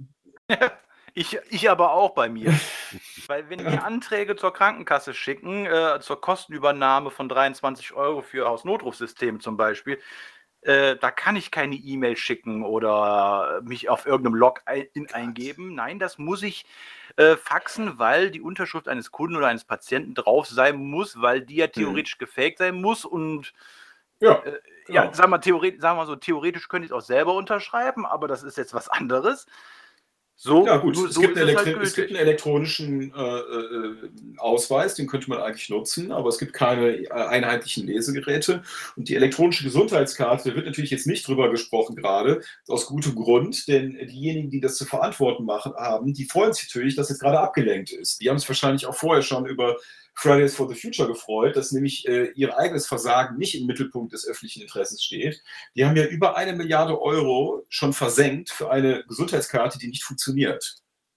Ich, ich aber auch bei mir. Weil wenn wir Anträge zur Krankenkasse schicken, äh, zur Kostenübernahme von dreiundzwanzig Euro für Hausnotrufsystem zum Beispiel, äh, da kann ich keine E-Mail schicken oder mich auf irgendeinem Login eingeben. Nein, das muss ich äh, faxen, weil die Unterschrift eines Kunden oder eines Patienten drauf sein muss, weil die ja theoretisch mhm. gefaked sein muss und Ja, äh, genau. ja, sagen wir, theoretisch, sagen wir so, theoretisch könnte ich es auch selber unterschreiben, aber das ist jetzt was anderes. So, Ja gut, nur es, so gibt ist einen es halt Elektri- es gibt gültig. einen elektronischen äh, äh, Ausweis, den könnte man eigentlich nutzen, aber es gibt keine äh, einheitlichen Lesegeräte. Und die elektronische Gesundheitskarte, da wird natürlich jetzt nicht drüber gesprochen gerade, aus gutem Grund, denn diejenigen, die das zu verantworten machen, haben, die freuen sich natürlich, dass jetzt gerade abgelenkt ist. Die haben sich wahrscheinlich auch vorher schon über Fridays for the Future gefreut, dass nämlich äh, ihr eigenes Versagen nicht im Mittelpunkt des öffentlichen Interesses steht. Die haben ja über eine Milliarde Euro schon versenkt für eine Gesundheitskarte, die nicht funktioniert.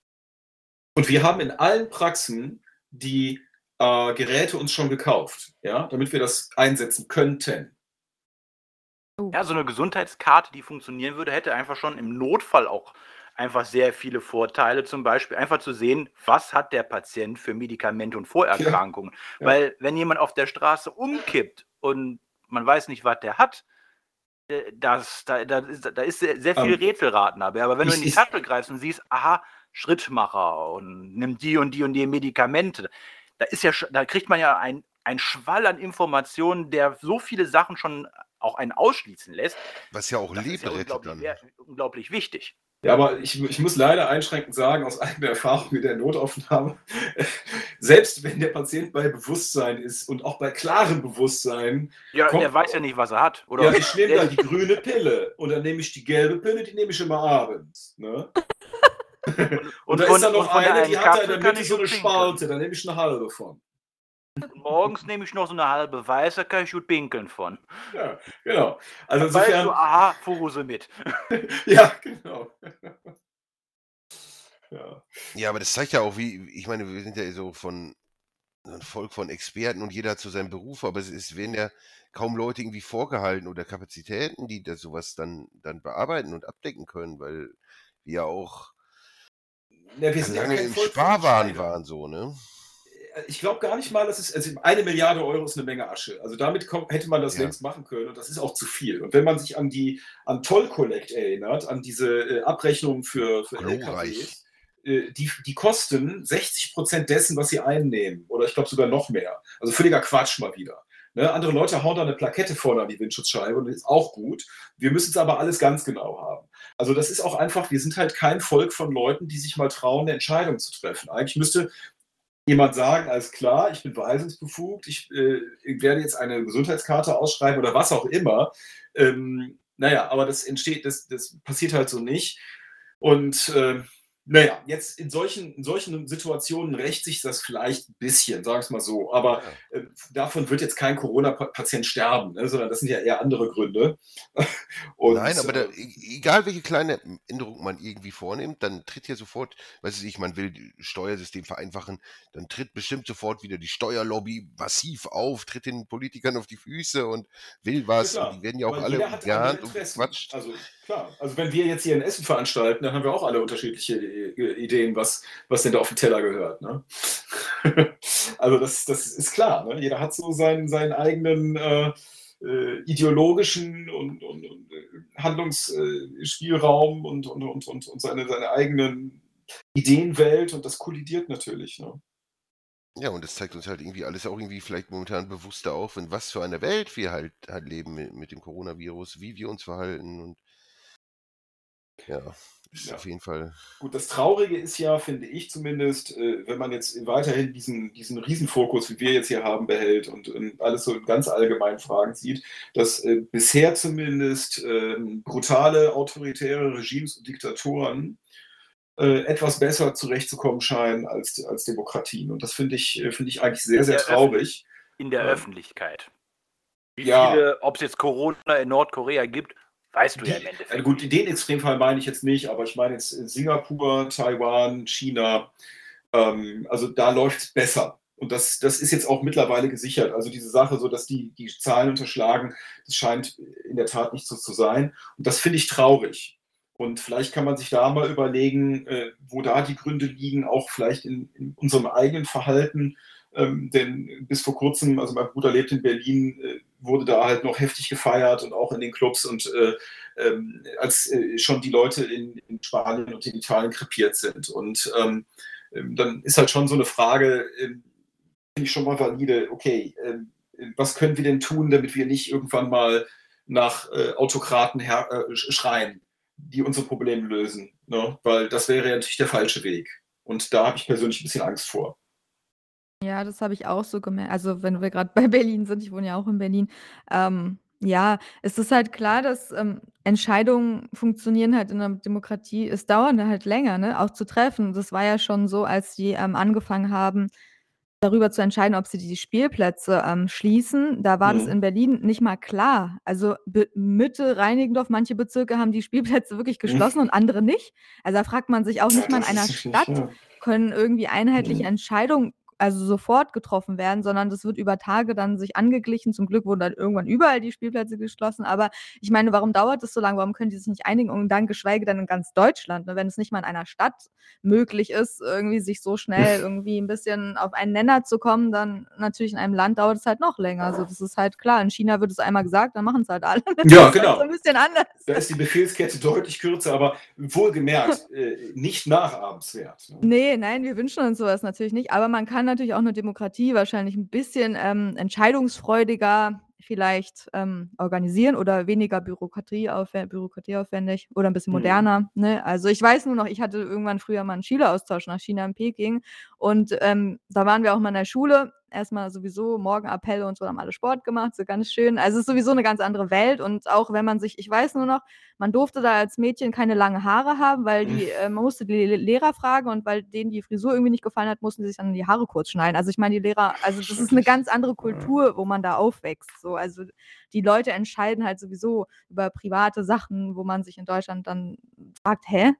Und wir haben in allen Praxen die äh, Geräte uns schon gekauft, ja, damit wir das einsetzen könnten. Ja, so eine Gesundheitskarte, die funktionieren würde, hätte einfach schon im Notfall auch einfach sehr viele Vorteile, zum Beispiel einfach zu sehen, was hat der Patient für Medikamente und Vorerkrankungen. Ja. Weil wenn jemand auf der Straße umkippt und man weiß nicht, was der hat, äh, das, da, da, ist, da ist sehr sehr viel Ähm, Rätselraten dabei. Aber wenn du ich- in die ich- Tasche greifst und siehst, aha, Schrittmacher und nimm die und die und die Medikamente, da ist ja, sch- da kriegt man ja ein, ein Schwall an Informationen, der so viele Sachen schon auch einen ausschließen lässt. Was ja auch Das ist Leben ja rettet unglaublich, dann. wer- unglaublich wichtig. Ja, aber ich, ich muss leider einschränkend sagen, aus eigener Erfahrung mit der Notaufnahme, selbst wenn der Patient bei Bewusstsein ist und auch bei klarem Bewusstsein, Ja, kommt- der weiß ja nicht, was er hat. Oder ja, ich nehme der- dann die grüne Pille und dann nehme ich die gelbe Pille, die nehme ich immer abends. Ne? Und, da von- ist dann noch und von der eine, die einen hat da in Kapsel der kann Mitte ich so eine gut trinken. Spalte, da nehme ich eine halbe von. Und morgens nehme ich noch so eine halbe weiße, kann ich gut pinkeln von. Ja, genau. Also Dann weißt insofern, du, aha, Furuse mit. ja, genau. Ja. Ja, aber das zeigt ja auch, wie, ich meine, wir sind ja so von so ein Volk von Experten und jeder hat so seinen Beruf, aber es, es werden ja kaum Leute irgendwie vorgehalten oder Kapazitäten, die das sowas dann, dann bearbeiten und abdecken können, weil wir ja auch Ja, wir sind ja lange kein im Volk von Sparwahn Entscheidern. waren, so, ne? Ich glaube gar nicht mal, dass es, also eine Milliarde Euro ist eine Menge Asche. Also damit kommt, hätte man das Ja. längst machen können und das ist auch zu viel. Und wenn man sich an die, an Toll Collect erinnert, an diese äh, Abrechnungen für, für Glorreich. L K Ws, äh, die, die kosten sechzig Prozent dessen, was sie einnehmen. Oder ich glaube sogar noch mehr. Also völliger Quatsch mal wieder. Ne? Andere Leute hauen da eine Plakette vorne an die Windschutzscheibe und das ist auch gut. Wir müssen es aber alles ganz genau haben. Also das ist auch einfach, wir sind halt kein Volk von Leuten, die sich mal trauen, eine Entscheidung zu treffen. Eigentlich müsste jemand sagen, alles klar, ich bin weisungsbefugt, ich, äh, ich werde jetzt eine Gesundheitskarte ausschreiben oder was auch immer. Ähm, naja, aber das entsteht, das, das passiert halt so nicht. Und äh, naja, jetzt in solchen, in solchen Situationen rächt sich das vielleicht ein bisschen, sagen wir es mal so. Aber äh, davon wird jetzt kein Corona-Patient sterben, ne, sondern das sind ja eher andere Gründe. Und, Nein, aber da, äh, e- egal welche kleine Änderung man irgendwie vornimmt, dann tritt ja sofort, weiß ich, man will das Steuersystem vereinfachen, dann tritt bestimmt sofort wieder die Steuerlobby massiv auf, tritt den Politikern auf die Füße und will was. klar, Und die werden ja auch weil alle jeder hat umgarnt andere und Interessen. gequatscht. Also klar, also wenn wir jetzt hier ein Essen veranstalten, dann haben wir auch alle unterschiedliche I- Ideen, was, was denn da auf den Teller gehört. Ne? Also das, das ist klar. Ne? Jeder hat so seinen, seinen eigenen, äh, äh, ideologischen und, und, und Handlungsspielraum und, und, und, und, und seine, seine eigenen Ideenwelt und das kollidiert natürlich. Ne? Ja, und das zeigt uns halt irgendwie alles auch irgendwie vielleicht momentan bewusster auf, in was für einer Welt wir halt, halt leben mit, mit dem Coronavirus, wie wir uns verhalten und ja, ist Ja. auf jeden Fall. Gut, das Traurige ist ja, finde ich zumindest, äh, wenn man jetzt weiterhin diesen, diesen Riesenfokus, wie wir jetzt hier haben, behält und, und alles so in ganz allgemeinen Fragen sieht, dass äh, bisher zumindest äh, brutale autoritäre Regimes und Diktatoren äh, etwas besser zurechtzukommen scheinen als, als Demokratien. Und das finde ich, finde ich eigentlich sehr, sehr Der traurig. In der Ähm, Öffentlichkeit. Wie ja. viele, ob es jetzt Corona in Nordkorea gibt, weißt du Die, ja im Endeffekt. also gut, den Extremfall meine ich jetzt nicht, aber ich meine jetzt Singapur, Taiwan, China. Ähm, also da läuft es besser. Und das, das ist jetzt auch mittlerweile gesichert. Also diese Sache, so dass die, die Zahlen unterschlagen, das scheint in der Tat nicht so zu sein. Und das finde ich traurig. Und vielleicht kann man sich da mal überlegen, äh, wo da die Gründe liegen, auch vielleicht in, in unserem eigenen Verhalten. Ähm, denn bis vor kurzem, also mein Bruder lebt in Berlin, äh, wurde da halt noch heftig gefeiert und auch in den Clubs und äh, ähm, als äh, schon die Leute in, in Spanien und in Italien krepiert sind. Und ähm, dann ist halt schon so eine Frage, äh, finde ich schon mal valide, okay, äh, was können wir denn tun, damit wir nicht irgendwann mal nach äh, Autokraten her äh, schreien, die unsere Probleme lösen. Ne? Weil das wäre ja natürlich der falsche Weg. Und da habe ich persönlich ein bisschen Angst vor. Ja, das habe ich auch so gemerkt. Also, wenn wir gerade bei Berlin sind, ich wohne ja auch in Berlin. Ähm, ja, es ist halt klar, dass ähm, Entscheidungen funktionieren halt in einer Demokratie. Es dauert halt länger, ne, auch zu treffen. Das war ja schon so, als die ähm, angefangen haben, darüber zu entscheiden, ob sie die Spielplätze ähm, schließen. Da war das Mhm. in Berlin nicht mal klar. Also Be Mitte, Reinickendorf, manche Bezirke haben die Spielplätze wirklich geschlossen und andere nicht. Also da fragt man sich auch nicht Ja, mal, in das einer ist nicht, Stadt ja. können irgendwie einheitliche Mhm. Entscheidungen also sofort getroffen werden, sondern das wird über Tage dann sich angeglichen. Zum Glück wurden dann irgendwann überall die Spielplätze geschlossen. Aber ich meine, warum dauert das so lange? Warum können die sich nicht einigen? Und dann geschweige denn in ganz Deutschland, ne? Wenn es nicht mal in einer Stadt möglich ist, irgendwie sich so schnell irgendwie ein bisschen auf einen Nenner zu kommen, dann natürlich in einem Land dauert es halt noch länger. Also das ist halt klar. In China wird es einmal gesagt, dann machen es halt alle. Das Ja, ist halt genau. so ein bisschen anders. Da ist die Befehlskette deutlich kürzer, aber wohlgemerkt, äh, nicht nachahmenswert. Ne? Nee, nein, wir wünschen uns sowas natürlich nicht. Aber man kann natürlich auch eine Demokratie wahrscheinlich ein bisschen ähm, entscheidungsfreudiger vielleicht ähm, organisieren oder weniger Bürokratieaufwä bürokratieaufwendig oder ein bisschen Mhm. moderner. Ne? Also ich weiß nur noch, ich hatte irgendwann früher mal einen Schüleraustausch nach China in Peking und ähm, da waren wir auch mal in der Schule. Erstmal sowieso Morgenappelle und so, haben alle Sport gemacht, so ganz schön. Also es ist sowieso eine ganz andere Welt und auch wenn man sich, ich weiß nur noch, man durfte da als Mädchen keine langen Haare haben, weil die, äh, man musste die Le Lehrer fragen und weil denen die Frisur irgendwie nicht gefallen hat, mussten sie sich dann die Haare kurz schneiden. Also ich meine, die Lehrer, also das ist eine ganz andere Kultur, wo man da aufwächst. So, also die Leute entscheiden halt sowieso über private Sachen, wo man sich in Deutschland dann fragt, hä?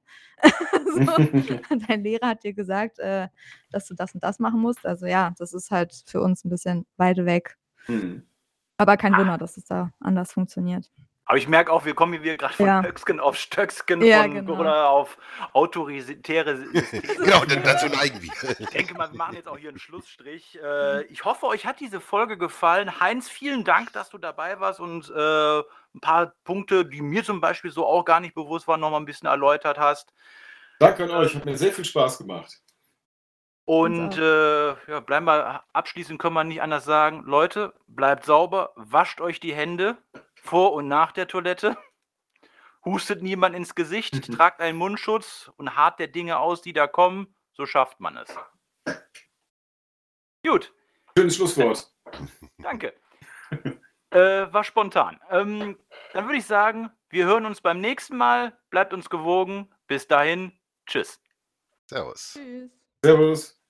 So, dein Lehrer hat dir gesagt, äh, dass du das und das machen musst. Also ja, das ist halt für uns ein bisschen weit weg. Mhm. Aber kein Wunder, dass es da anders funktioniert. Aber ich merke auch, wir kommen hier gerade von Ja. Höcksken auf Stöcksken, Ja, von genau. Corona auf autoritäre Systeme. Genau, denn dazu neigen wir. Ich denke mal, wir machen jetzt auch hier einen Schlussstrich. Äh, ich hoffe, euch hat diese Folge gefallen. Heinz, vielen Dank, dass du dabei warst und äh, ein paar Punkte, die mir zum Beispiel so auch gar nicht bewusst waren, nochmal ein bisschen erläutert hast. Danke an euch, hat mir sehr viel Spaß gemacht. Und äh, ja, bleiben wir abschließend, können wir nicht anders sagen. Leute, bleibt sauber, wascht euch die Hände vor und nach der Toilette. Hustet niemand ins Gesicht, Mhm. tragt einen Mundschutz und hart der Dinge aus, die da kommen. So schafft man es. Gut. Schönes Schlusswort. Danke. äh, war spontan. Ähm, dann würde ich sagen, wir hören uns beim nächsten Mal. Bleibt uns gewogen. Bis dahin. Tschüss. Servus. Tschüss. Servus.